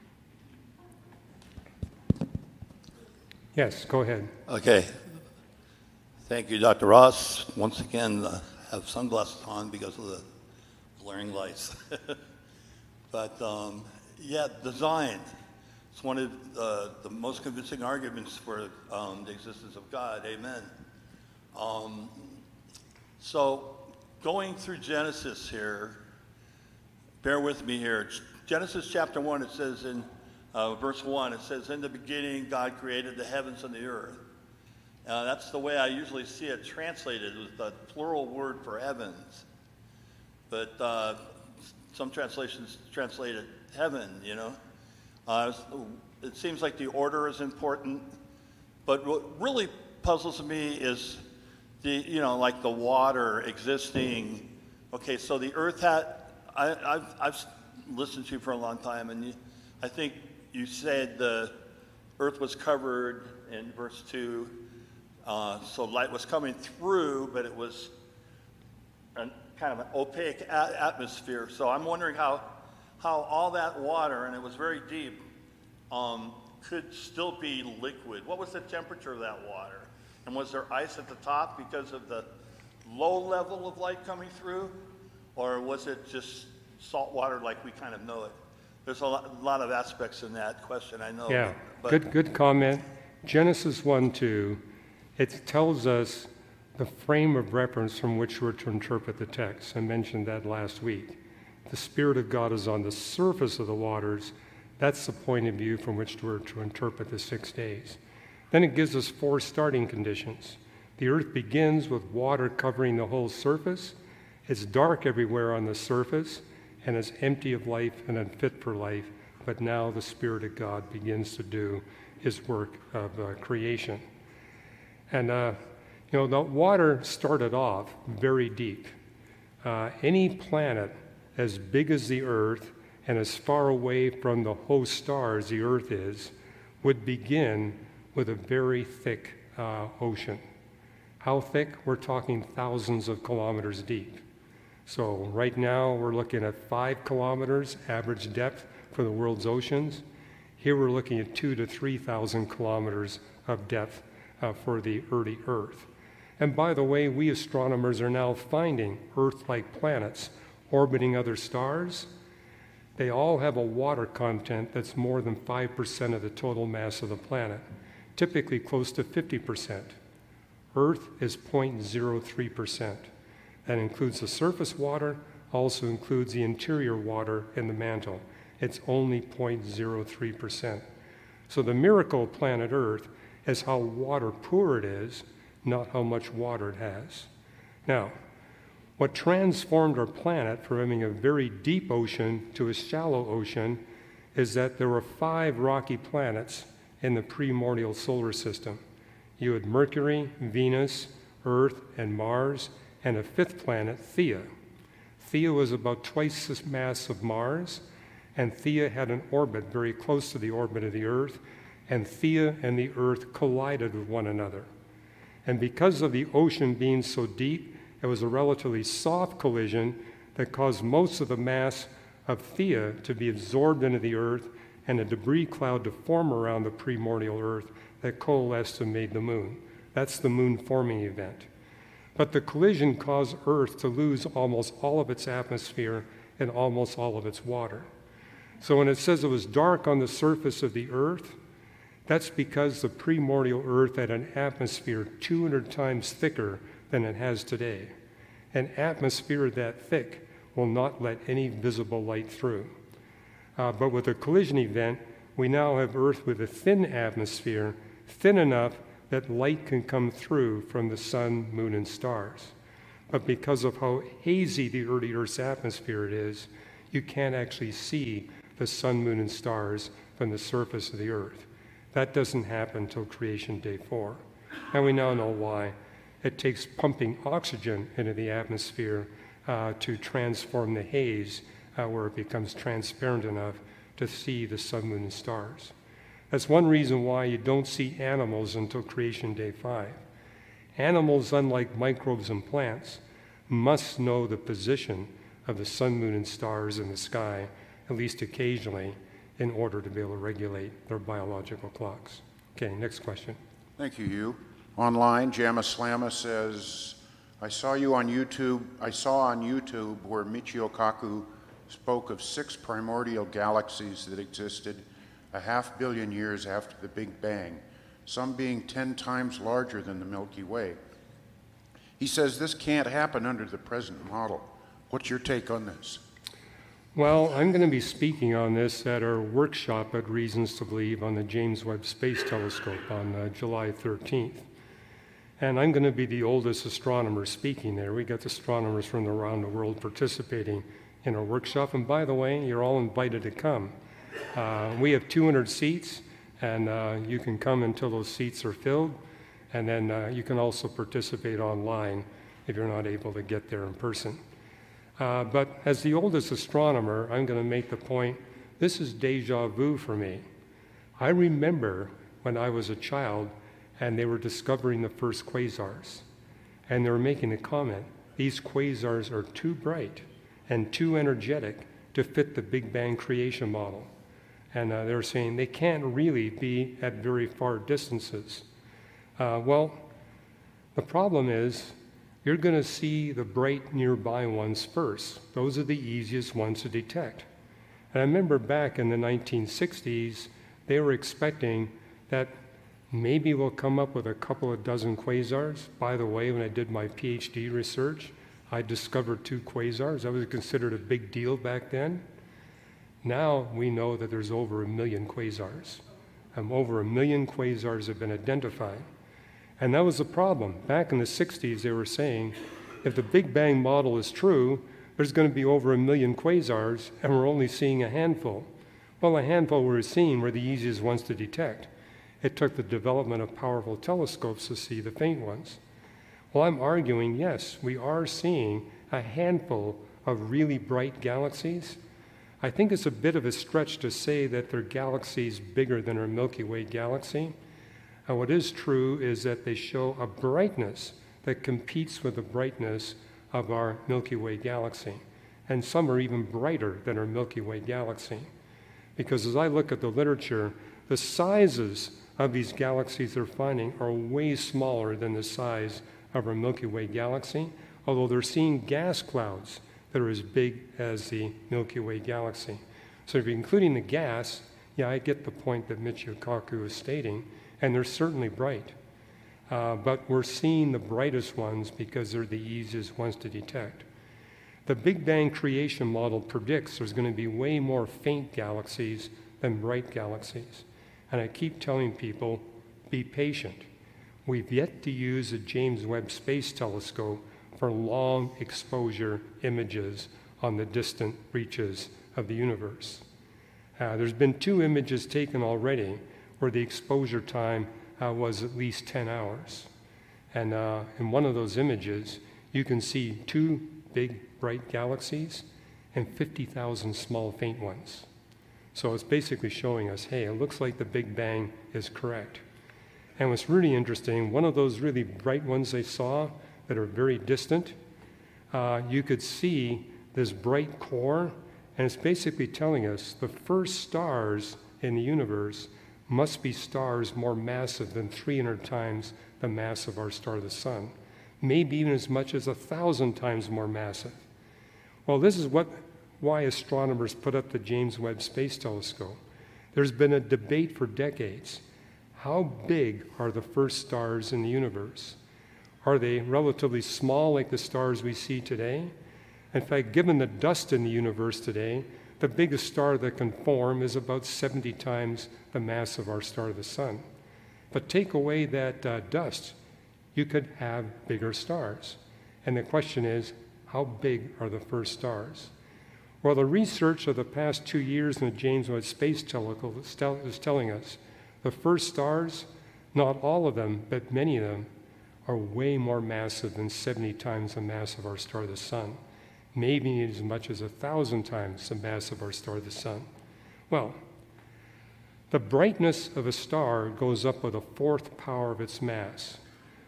Yes, go ahead. Okay. Thank you, Doctor Ross. Once again, uh, have sunglasses on because of the glaring lights. But um, yeah, design. It's one of uh, the most convincing arguments for um, the existence of God. Amen. Um, so going through Genesis here, bear with me here. Genesis chapter one, it says in uh, verse one, it says, in the beginning God created the heavens and the earth. Uh, that's the way I usually see it translated, with the plural word for heavens. But uh, some translations translate it heaven, you know. Uh, it seems like the order is important, but what really puzzles me is the, you know, like the water existing. Okay, so the earth had, I, I've, I've listened to you for a long time, and you, I think you said the earth was covered in verse two, uh, so light was coming through, but it was an, kind of an opaque a- atmosphere. So I'm wondering how, how all that water, and it was very deep, um, could still be liquid. What was the temperature of that water? And was there ice at the top because of the low level of light coming through? Or was it just salt water like we kind of know it? There's a lot, a lot of aspects in that question, I know. Yeah, but, good, good comment. Genesis one two, it tells us the frame of reference from which we're to interpret the text. I mentioned that last week. The Spirit of God is on the surface of the waters. That's the point of view from which we're to interpret the six days. Then it gives us four starting conditions. The earth begins with water covering the whole surface. It's dark everywhere on the surface, and it's empty of life and unfit for life. But now the Spirit of God begins to do his work of uh, creation. And, uh, you know, the water started off very deep. Uh, any planet as big as the earth and as far away from the host star as the earth is would begin with a very thick uh, ocean. How thick? We're talking thousands of kilometers deep. So right now we're looking at five kilometers average depth for the world's oceans. Here we're looking at two to three thousand kilometers of depth uh, for the early Earth. And by the way, we astronomers are now finding Earth-like planets orbiting other stars. They all have a water content that's more than five percent of the total mass of the planet, typically close to fifty percent. Earth is zero point zero three percent. That includes the surface water, also includes the interior water in the mantle. It's only zero point zero three percent. So the miracle of planet Earth is how water poor it is, not how much water it has. Now, what transformed our planet from having a very deep ocean to a shallow ocean is that there were five rocky planets in the primordial solar system. You had Mercury, Venus, Earth, and Mars, and a fifth planet, Theia. Theia was about twice the mass of Mars, and Theia had an orbit very close to the orbit of the Earth, and Theia and the Earth collided with one another. And because of the ocean being so deep, it was a relatively soft collision that caused most of the mass of Theia to be absorbed into the Earth and a debris cloud to form around the primordial Earth that coalesced and made the moon. That's the moon forming event. But the collision caused Earth to lose almost all of its atmosphere and almost all of its water. So when it says it was dark on the surface of the Earth, that's because the primordial Earth had an atmosphere two hundred times thicker than it has today. An atmosphere that thick will not let any visible light through. Uh, but with a collision event, we now have Earth with a thin atmosphere, thin enough that light can come through from the sun, moon, and stars. But because of how hazy the early Earth's atmosphere it is, you can't actually see the sun, moon, and stars from the surface of the Earth. That doesn't happen until creation day four. And we now know why. It takes pumping oxygen into the atmosphere uh, to transform the haze uh, where it becomes transparent enough to see the sun, moon, and stars. That's one reason why you don't see animals until creation day five. Animals, unlike microbes and plants, must know the position of the sun, moon, and stars in the sky, at least occasionally, in order to be able to regulate their biological clocks. Okay, next question. Thank you, Hugh. Online, Jamma Slamma says, I saw you on YouTube, I saw on YouTube where Michio Kaku spoke of six primordial galaxies that existed a half billion years after the Big Bang, some being ten times larger than the Milky Way. He says this can't happen under the present model. What's your take on this? Well, I'm going to be speaking on this at our workshop at Reasons to Believe on the James Webb Space Telescope on uh, July thirteenth. And I'm going to be the oldest astronomer speaking there. We got astronomers from around the world participating in our workshop. And by the way, you're all invited to come. Uh, we have two hundred seats, and uh, you can come until those seats are filled. And then uh, you can also participate online if you're not able to get there in person. Uh, but as the oldest astronomer, I'm going to make the point, this is deja vu for me. I remember when I was a child and they were discovering the first quasars. And they were making a comment, these quasars are too bright and too energetic to fit the Big Bang creation model. And uh, they were saying they can't really be at very far distances. Uh, well, the problem is, you're going to see the bright nearby ones first. Those are the easiest ones to detect. And I remember back in the nineteen sixties, they were expecting that maybe we'll come up with a couple of dozen quasars. By the way, when I did my PhD research, I discovered two quasars. That was considered a big deal back then. Now we know that there's over a million quasars. Um, over a million quasars have been identified. And that was the problem. Back in the sixties, they were saying, if the Big Bang model is true, there's going to be over a million quasars, and we're only seeing a handful. Well, the handful we were seeing were the easiest ones to detect. It took the development of powerful telescopes to see the faint ones. Well, I'm arguing, yes, we are seeing a handful of really bright galaxies. I think it's a bit of a stretch to say that they're galaxies bigger than our Milky Way galaxy. And what is true is that they show a brightness that competes with the brightness of our Milky Way galaxy. And some are even brighter than our Milky Way galaxy. Because as I look at the literature, the sizes of these galaxies they're finding are way smaller than the size of our Milky Way galaxy, although they're seeing gas clouds that are as big as the Milky Way galaxy. So if you're including the gas, yeah, I get the point that Michio Kaku is stating, and they're certainly bright. Uh, but we're seeing the brightest ones because they're the easiest ones to detect. The Big Bang creation model predicts there's going to be way more faint galaxies than bright galaxies. And I keep telling people, be patient. We've yet to use the James Webb Space Telescope for long exposure images on the distant reaches of the universe. Uh, there's been two images taken already where the exposure time uh, was at least ten hours. And uh, in one of those images, you can see two big bright galaxies and fifty thousand small faint ones. So it's basically showing us, hey, it looks like the Big Bang is correct. And what's really interesting, one of those really bright ones they saw that are very distant, uh, you could see this bright core, and it's basically telling us the first stars in the universe must be stars more massive than three hundred times the mass of our star, the sun. Maybe even as much as a thousand times more massive. Well, this is what, why astronomers put up the James Webb Space Telescope. There's been a debate for decades. How big are the first stars in the universe? Are they relatively small like the stars we see today? In fact, given the dust in the universe today, the biggest star that can form is about seventy times the mass of our star, the sun. But take away that uh, dust, you could have bigger stars. And the question is, how big are the first stars? Well, the research of the past two years in the James Webb Space Telescope is telling us the first stars, not all of them, but many of them, are way more massive than seventy times the mass of our star, the sun. Maybe as much as a thousand times the mass of our star, the sun. Well, the brightness of a star goes up with a fourth power of its mass.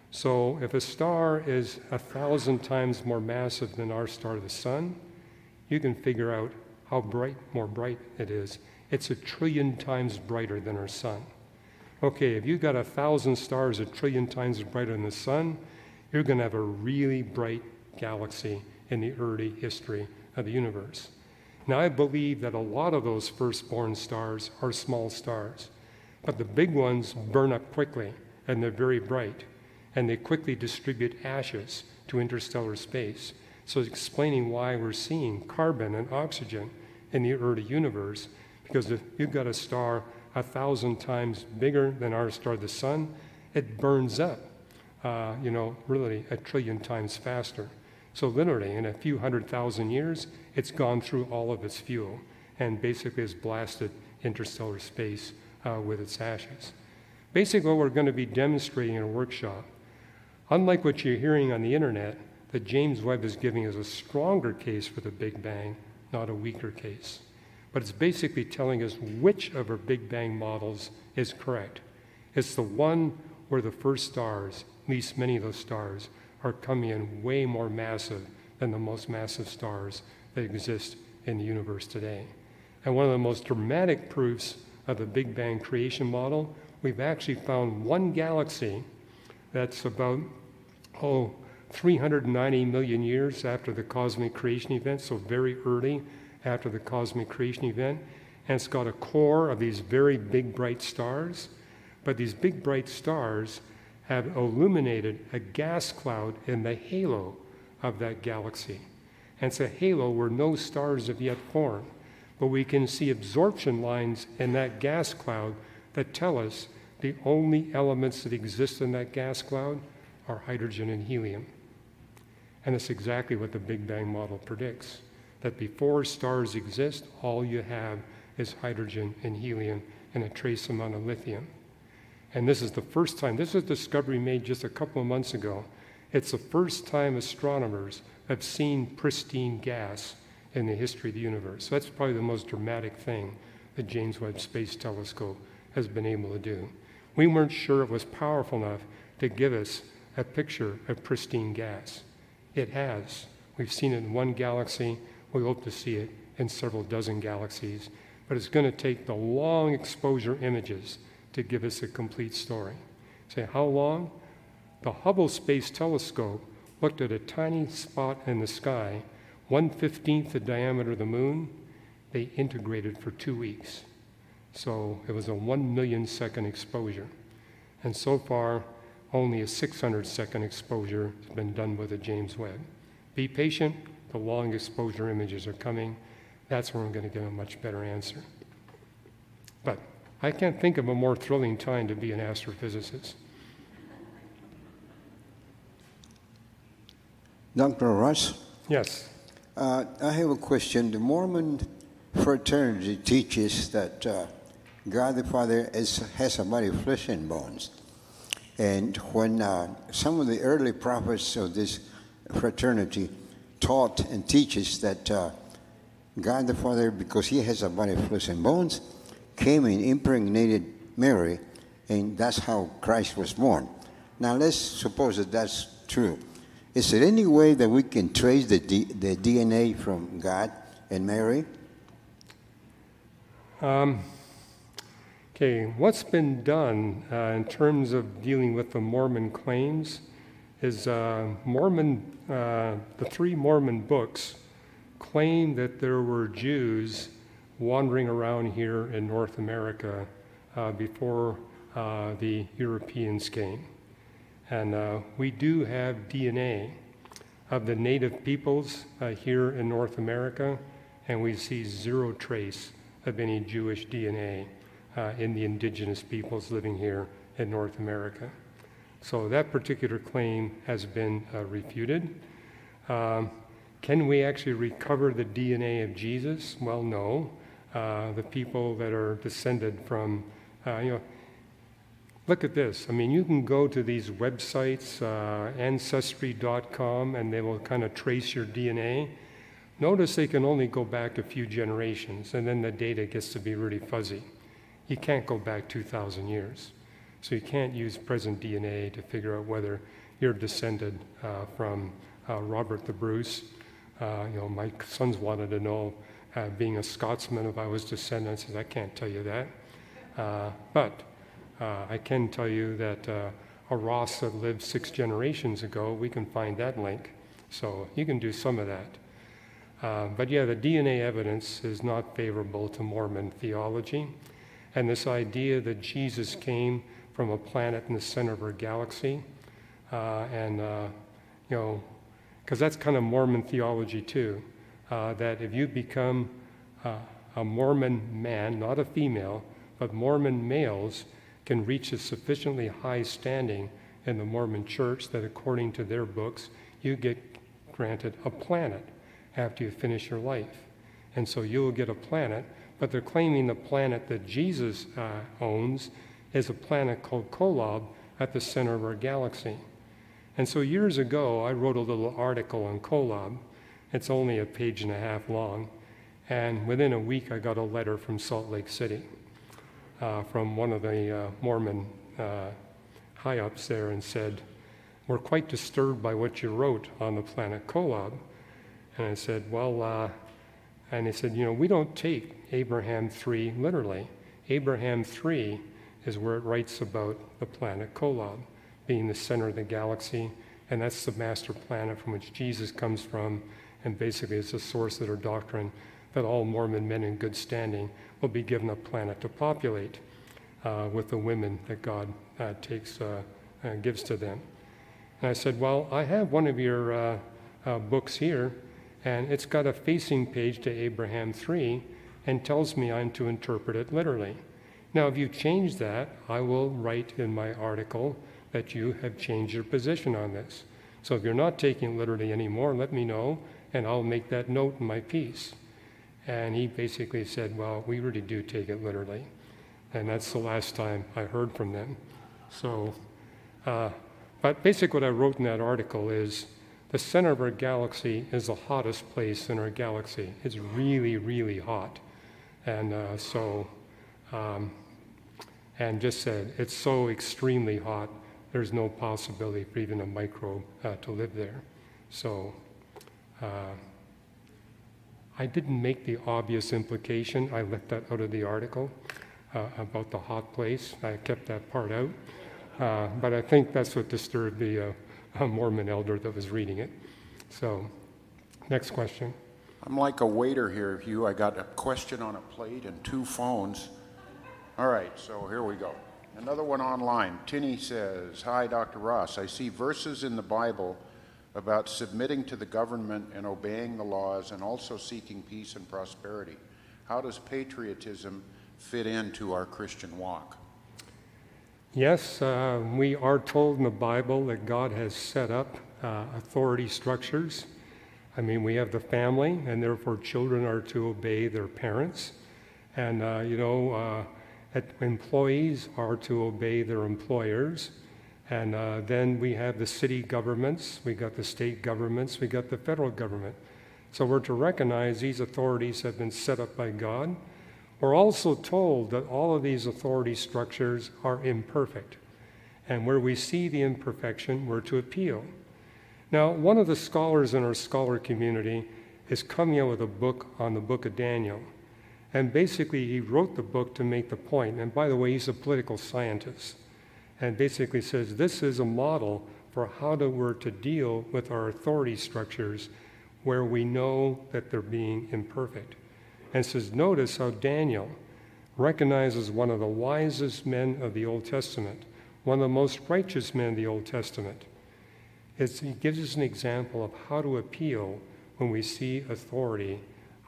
So if a star is a thousand times more massive than our star, the sun, you can figure out how bright, more bright it is. It's a trillion times brighter than our sun. Okay, if you've got a thousand stars a trillion times brighter than the sun, you're going to have a really bright galaxy in the early history of the universe. Now, I believe that a lot of those firstborn stars are small stars, but the big ones burn up quickly, and they're very bright, and they quickly distribute ashes to interstellar space. So it's explaining why we're seeing carbon and oxygen in the early universe, because if you've got a star a thousand times bigger than our star, the sun, it burns up, uh, you know, really a trillion times faster. So literally, in a few hundred thousand years, it's gone through all of its fuel and basically has blasted interstellar space uh, with its ashes. Basically, what we're going to be demonstrating in a workshop, unlike what you're hearing on the internet, that James Webb is giving us a stronger case for the Big Bang, not a weaker case. But it's basically telling us which of our Big Bang models is correct. It's the one where the first stars, at least many of those stars, are coming in way more massive than the most massive stars that exist in the universe today. And one of the most dramatic proofs of the Big Bang creation model, we've actually found one galaxy that's about, oh, three hundred ninety million years after the cosmic creation event, so very early after the cosmic creation event. And it's got a core of these very big, bright stars. But these big, bright stars have illuminated a gas cloud in the halo of that galaxy. And it's a halo where no stars have yet formed. But we can see absorption lines in that gas cloud that tell us the only elements that exist in that gas cloud are hydrogen and helium. And that's exactly what the Big Bang model predicts, that before stars exist, all you have is hydrogen and helium and a trace amount of lithium. And this is the first time, this was a discovery made just a couple of months ago. It's the first time astronomers have seen pristine gas in the history of the universe. So that's probably the most dramatic thing the James Webb Space Telescope has been able to do. We weren't sure it was powerful enough to give us a picture of pristine gas. It has. We've seen it in one galaxy. We hope to see it in several dozen galaxies. But it's going to take the long exposure images to give us a complete story. Say, how long? The Hubble Space Telescope looked at a tiny spot in the sky, one fifteenth the diameter of the moon. They integrated for two weeks. So it was a one million second exposure. And so far, only a six hundred second exposure has been done with the James Webb. Be patient, the long exposure images are coming. That's where I'm going to get a much better answer. But I can't think of a more thrilling time to be an astrophysicist. Doctor Ross? Yes. Uh, I have a question. The Mormon fraternity teaches that uh, God the Father is, has a body of flesh and bones. And when uh, some of the early prophets of this fraternity taught and teaches that uh, God the Father, because he has a body of flesh and bones, came and impregnated Mary, and that's how Christ was born. Now let's suppose that that's true. Is there any way that we can trace the, D, the D N A from God and Mary? Um, okay, what's been done uh, in terms of dealing with the Mormon claims is uh, Mormon, uh, the three Mormon books claim that there were Jews wandering around here in North America uh, before uh, the Europeans came. And uh, we do have D N A of the native peoples uh, here in North America. and we see zero trace of any Jewish D N A uh, in the indigenous peoples living here in North America. So that particular claim has been uh, refuted. Um, can we actually recover the D N A of Jesus? Well, no. Uh, the people that are descended from, uh, you know, look at this. I mean, you can go to these websites, uh, ancestry dot com, and they will kind of trace your D N A. Notice they can only go back a few generations, and then the data gets to be really fuzzy. You can't go back two thousand years. So you can't use present D N A to figure out whether you're descended uh, from uh, Robert the Bruce. Uh, you know, my sons wanted to know, uh, being a Scotsman, if I was descendant. I said, I can't tell you that. Uh, but uh, I can tell you that uh, a Ross that lived six generations ago, we can find that link. So you can do some of that. Uh, but yeah, the D N A evidence is not favorable to Mormon theology. And this idea that Jesus came from a planet in the center of our galaxy, uh, and, uh, you know, because that's kind of Mormon theology too, uh, that if you become uh, a Mormon man, not a female, but Mormon males can reach a sufficiently high standing in the Mormon church that according to their books, you get granted a planet after you finish your life. And so you will get a planet, but they're claiming the planet that Jesus uh, owns is a planet called Kolob at the center of our galaxy. And so years ago, I wrote a little article on Kolob. It's only a page and a half long. And within a week, I got a letter from Salt Lake City uh, from one of the uh, Mormon uh, high-ups there and said, we're quite disturbed by what you wrote on the planet Kolob. And I said, well, uh, and he said, you know, we don't take Abraham three literally. Abraham three is where it writes about the planet Kolob being the center of the galaxy, and that's the master planet from which Jesus comes from, and basically is the source of their doctrine that all Mormon men in good standing will be given a planet to populate uh, with the women that God uh, takes, uh, uh, gives to them. And I said, well, I have one of your uh, uh, books here, and it's got a facing page to Abraham three and tells me I'm to interpret it literally. Now, if you change that, I will write in my article that you have changed your position on this. So if you're not taking it literally anymore, let me know, and I'll make that note in my piece. And he basically said, well, we really do take it literally. And that's the last time I heard from them. So, uh, but basically what I wrote in that article is the center of our galaxy is the hottest place in our galaxy. It's really, really hot. And uh, so, um, and just said, it's so extremely hot, there's no possibility for even a microbe uh, to live there. So uh, I didn't make the obvious implication. I left that out of the article uh, about the hot place. I kept that part out. Uh, but I think that's what disturbed the uh, Mormon elder that was reading it. So next question. I'm like a waiter here, Hugh. I got a question on a plate and two phones. All right, so here we go. Another one online. Tinny says, hi, Doctor Ross. I see verses in the Bible about submitting to the government and obeying the laws and also seeking peace and prosperity. How does patriotism fit into our Christian walk? Yes, uh, we are told in the Bible that God has set up uh, authority structures. I mean, we have the family, and therefore children are to obey their parents. And, uh, you know, uh, employees are to obey their employers. And uh, then we have the city governments, we got the state governments, we got the federal government. So we're to recognize these authorities have been set up by God. We're also told that all of these authority structures are imperfect. And where we see the imperfection, we're to appeal. Now, one of the scholars in our scholar community is coming out with a book on the book of Daniel. And basically, he wrote the book to make the point. And by the way, he's a political scientist. And basically says this is a model for how to, we're to deal with our authority structures where we know that they're being imperfect. And says, notice how Daniel recognizes one of the wisest men of the Old Testament, one of the most righteous men of the Old Testament. It's, he gives us an example of how to appeal when we see authority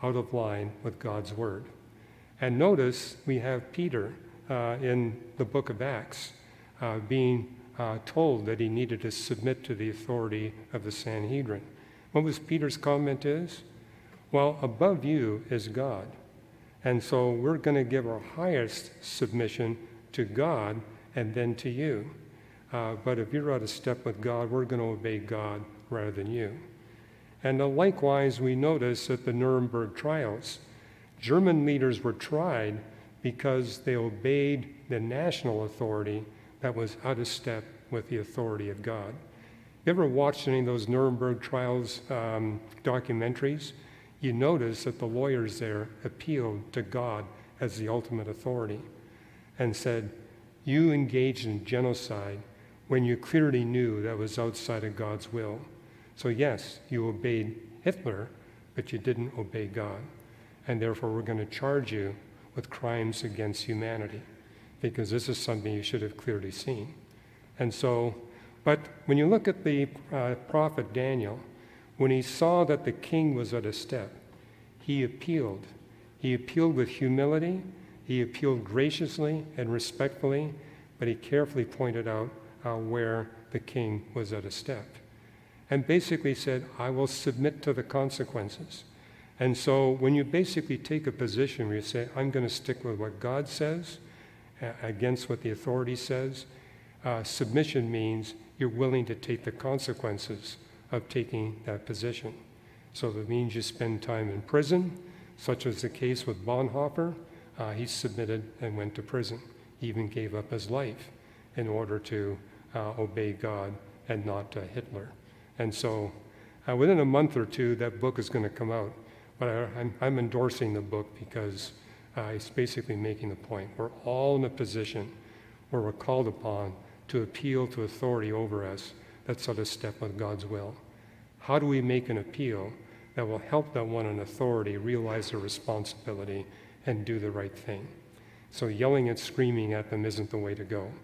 out of line with God's word. And notice we have Peter uh, in the book of Acts uh, being uh, told that he needed to submit to the authority of the Sanhedrin. What was Peter's comment is? Well, above you is God. And so we're going to give our highest submission to God and then to you. Uh, but if you're out of step with God, we're going to obey God rather than you. And uh, likewise, we notice at the Nuremberg trials, German leaders were tried because they obeyed the national authority that was out of step with the authority of God. You ever watched any of those Nuremberg trials um, documentaries? You notice that the lawyers there appealed to God as the ultimate authority and said, you engaged in genocide when you clearly knew that was outside of God's will. So yes, you obeyed Hitler, but you didn't obey God. And therefore we're going to charge you with crimes against humanity, because this is something you should have clearly seen. And so, but when you look at the uh, prophet Daniel, when he saw that the king was at a step, he appealed. He appealed with humility, he appealed graciously and respectfully, but he carefully pointed out uh, where the king was at a step. And basically said, I will submit to the consequences. And so when you basically take a position where you say, I'm going to stick with what God says uh, against what the authority says, uh, submission means you're willing to take the consequences of taking that position. So that means you spend time in prison, such as the case with Bonhoeffer. Uh, he submitted and went to prison. He even gave up his life in order to uh, obey God and not uh, Hitler. And so uh, within a month or two, that book is going to come out. But I, I'm, I'm endorsing the book because uh, it's basically making the point. We're all in a position where we're called upon to appeal to authority over us that's out of step with God's will. How do we make an appeal that will help that one in authority realize their responsibility and do the right thing? So yelling and screaming at them isn't the way to go.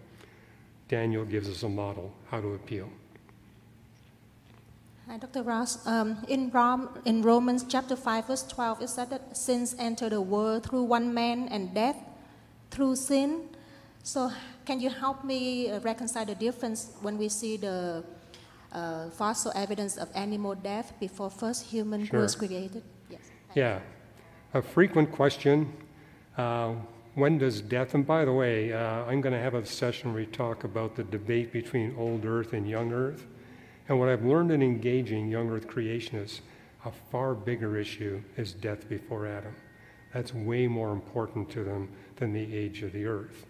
Daniel gives us a model how to appeal. Hi, Doctor Ross. Um, in, Rom, in Romans chapter five, verse twelve, it said that sins enter the world through one man and death through sin. So can you help me reconcile the difference when we see the uh, fossil evidence of animal death before first human Sure. was created? Yes. Yeah, a frequent question. Uh, when does death, and by the way, uh, I'm going to have a session where we talk about the debate between old Earth and young Earth. And what I've learned in engaging young Earth creationists, a far bigger issue is death before Adam. That's way more important to them than the age of the earth.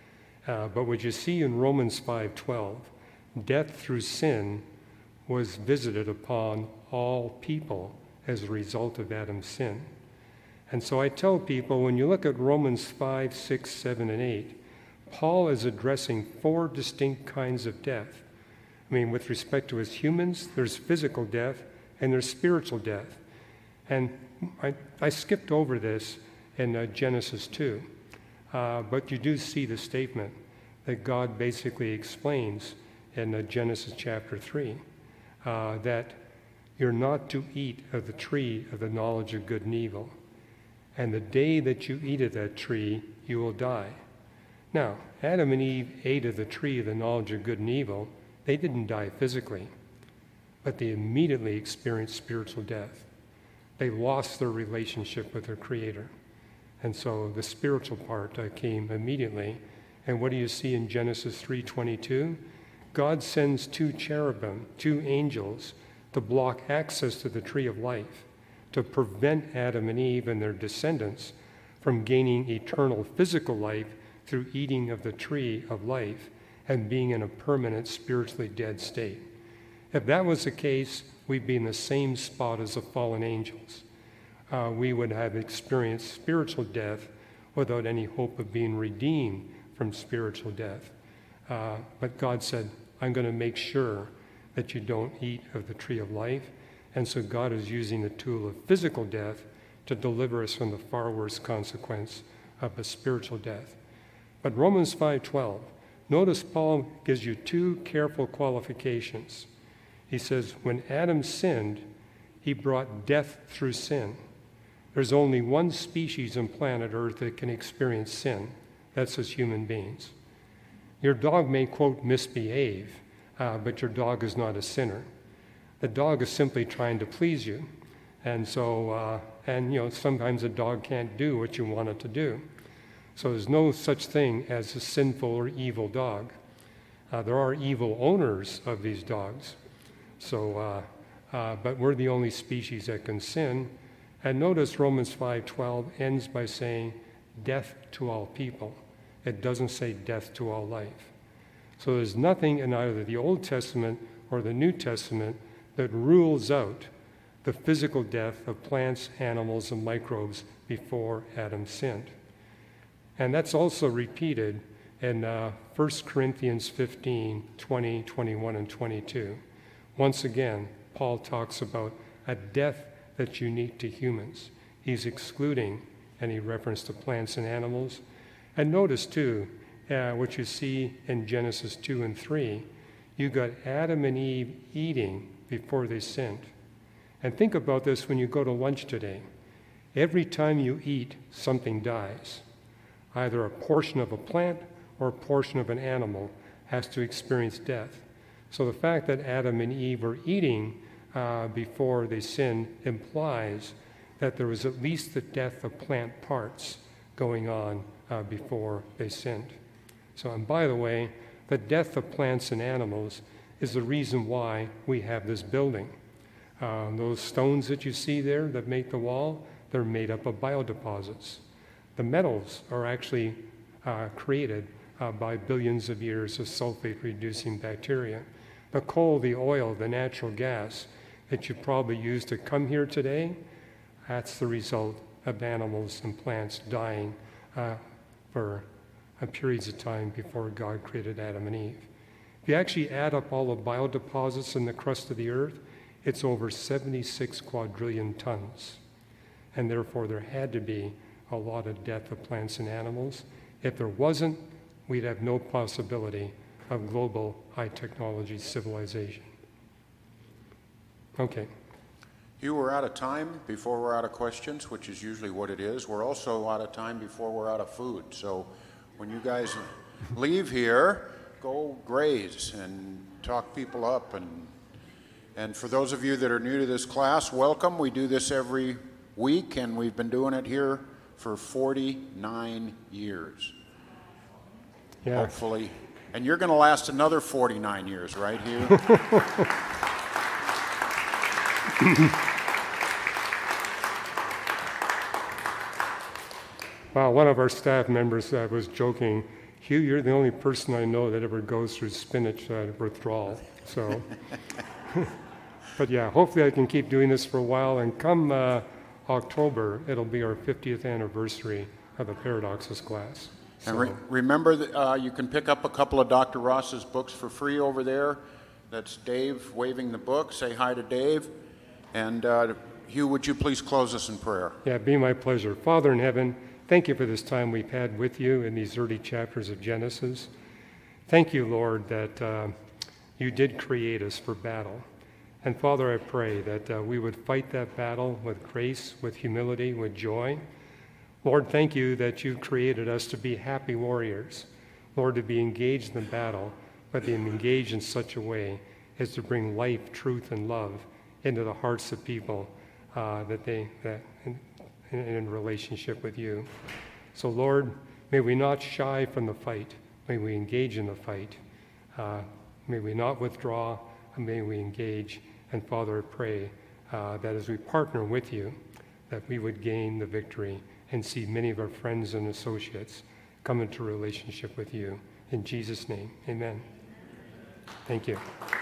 Uh, but what you see in Romans five twelve, death through sin was visited upon all people as a result of Adam's sin. And so I tell people, when you look at Romans five, six, seven, and eight, Paul is addressing four distinct kinds of death. I mean, with respect to us humans, there's physical death and there's spiritual death. And I, I skipped over this in uh, Genesis two, uh, but you do see the statement that God basically explains in uh, Genesis chapter three, uh, that you're not to eat of the tree of the knowledge of good and evil. And the day that you eat of that tree, you will die. Now, Adam and Eve ate of the tree of the knowledge of good and evil. They didn't die physically, but they immediately experienced spiritual death. They lost their relationship with their Creator. And so the spiritual part uh, came immediately. And what do you see in Genesis three twenty-two? God sends two cherubim, two angels, to block access to the tree of life, to prevent Adam and Eve and their descendants from gaining eternal physical life through eating of the tree of life and being in a permanent spiritually dead state. If that was the case, we'd be in the same spot as the fallen angels. Uh, we would have experienced spiritual death without any hope of being redeemed from spiritual death. Uh, but God said, I'm going to make sure that you don't eat of the tree of life. And so God is using the tool of physical death to deliver us from the far worse consequence of a spiritual death. But Romans five twelve, notice Paul gives you two careful qualifications. He says, when Adam sinned, he brought death through sin. there's only one species on planet Earth that can experience sin. That's us human beings. Your dog may, quote, misbehave, uh, but your dog is not a sinner. The dog is simply trying to please you. And so, uh, and you know, sometimes a dog can't do what you want it to do. So there's no such thing as a sinful or evil dog. Uh, there are evil owners of these dogs. So, uh, uh, but we're the only species that can sin. And notice Romans five twelve ends by saying, death to all people. It doesn't say death to all life. So there's nothing in either the Old Testament or the New Testament that rules out the physical death of plants, animals, and microbes before Adam sinned. And that's also repeated in uh, First Corinthians fifteen, twenty, twenty-one, and twenty-two. Once again, Paul talks about a death that's unique to humans. He's excluding any reference to plants and animals. And notice, too, uh, what you see in Genesis two and three, you got Adam and Eve eating before they sinned. And think about this when you go to lunch today. Every time you eat, something dies. Either a portion of a plant or a portion of an animal has to experience death. So the fact that Adam and Eve were eating uh, before they sinned implies that there was at least the death of plant parts going on uh, before they sinned. So, and by the way, the death of plants and animals is the reason why we have this building. Uh, those stones that you see there that make the wall, they're made up of biodeposits. The metals are actually uh, created uh, by billions of years of sulfate-reducing bacteria. The coal, the oil, the natural gas that you probably use to come here today, that's the result of animals and plants dying uh, for uh, periods of time before God created Adam and Eve. If you actually add up all the biodeposits in the crust of the earth, it's over seventy-six quadrillion tons. And therefore, there had to be a lot of death of plants and animals. If there wasn't, we'd have no possibility of global high-technology civilization. Okay. You were out of time before we're out of questions, which is usually what it is. We're also out of time before we're out of food. So when you guys leave here, go graze and talk people up. And, and for those of you that are new to this class, welcome. We do this every week, and we've been doing it here for forty-nine years. Yeah. Hopefully. And you're going to last another forty-nine years, right, Hugh? Wow, one of our staff members uh, was joking, Hugh, you're the only person I know that ever goes through spinach uh, withdrawal. So, but yeah, hopefully I can keep doing this for a while, and come uh, October, it'll be our fiftieth anniversary of the Paradoxes class. So, and re remember, that, uh, you can pick up a couple of Doctor Ross's books for free over there. That's Dave waving the book. Say hi to Dave. And uh, Hugh, would you please close us in prayer? Yeah, it'd be my pleasure. Father in heaven, thank you for this time we've had with you in these early chapters of Genesis. Thank you, Lord, that uh, you did create us for battle. And Father, I pray that uh, we would fight that battle with grace, with humility, with joy. Lord, thank you that you created us to be happy warriors. Lord, to be engaged in the battle, but to be engaged in such a way as to bring life, truth, and love into the hearts of people uh, that they that in, in relationship with you. So, Lord, may we not shy from the fight. May we engage in the fight. Uh, may we not withdraw, and may we engage. And Father, I pray uh, that as we partner with you, that we would gain the victory and see many of our friends and associates come into relationship with you. In Jesus' name, amen. Thank you.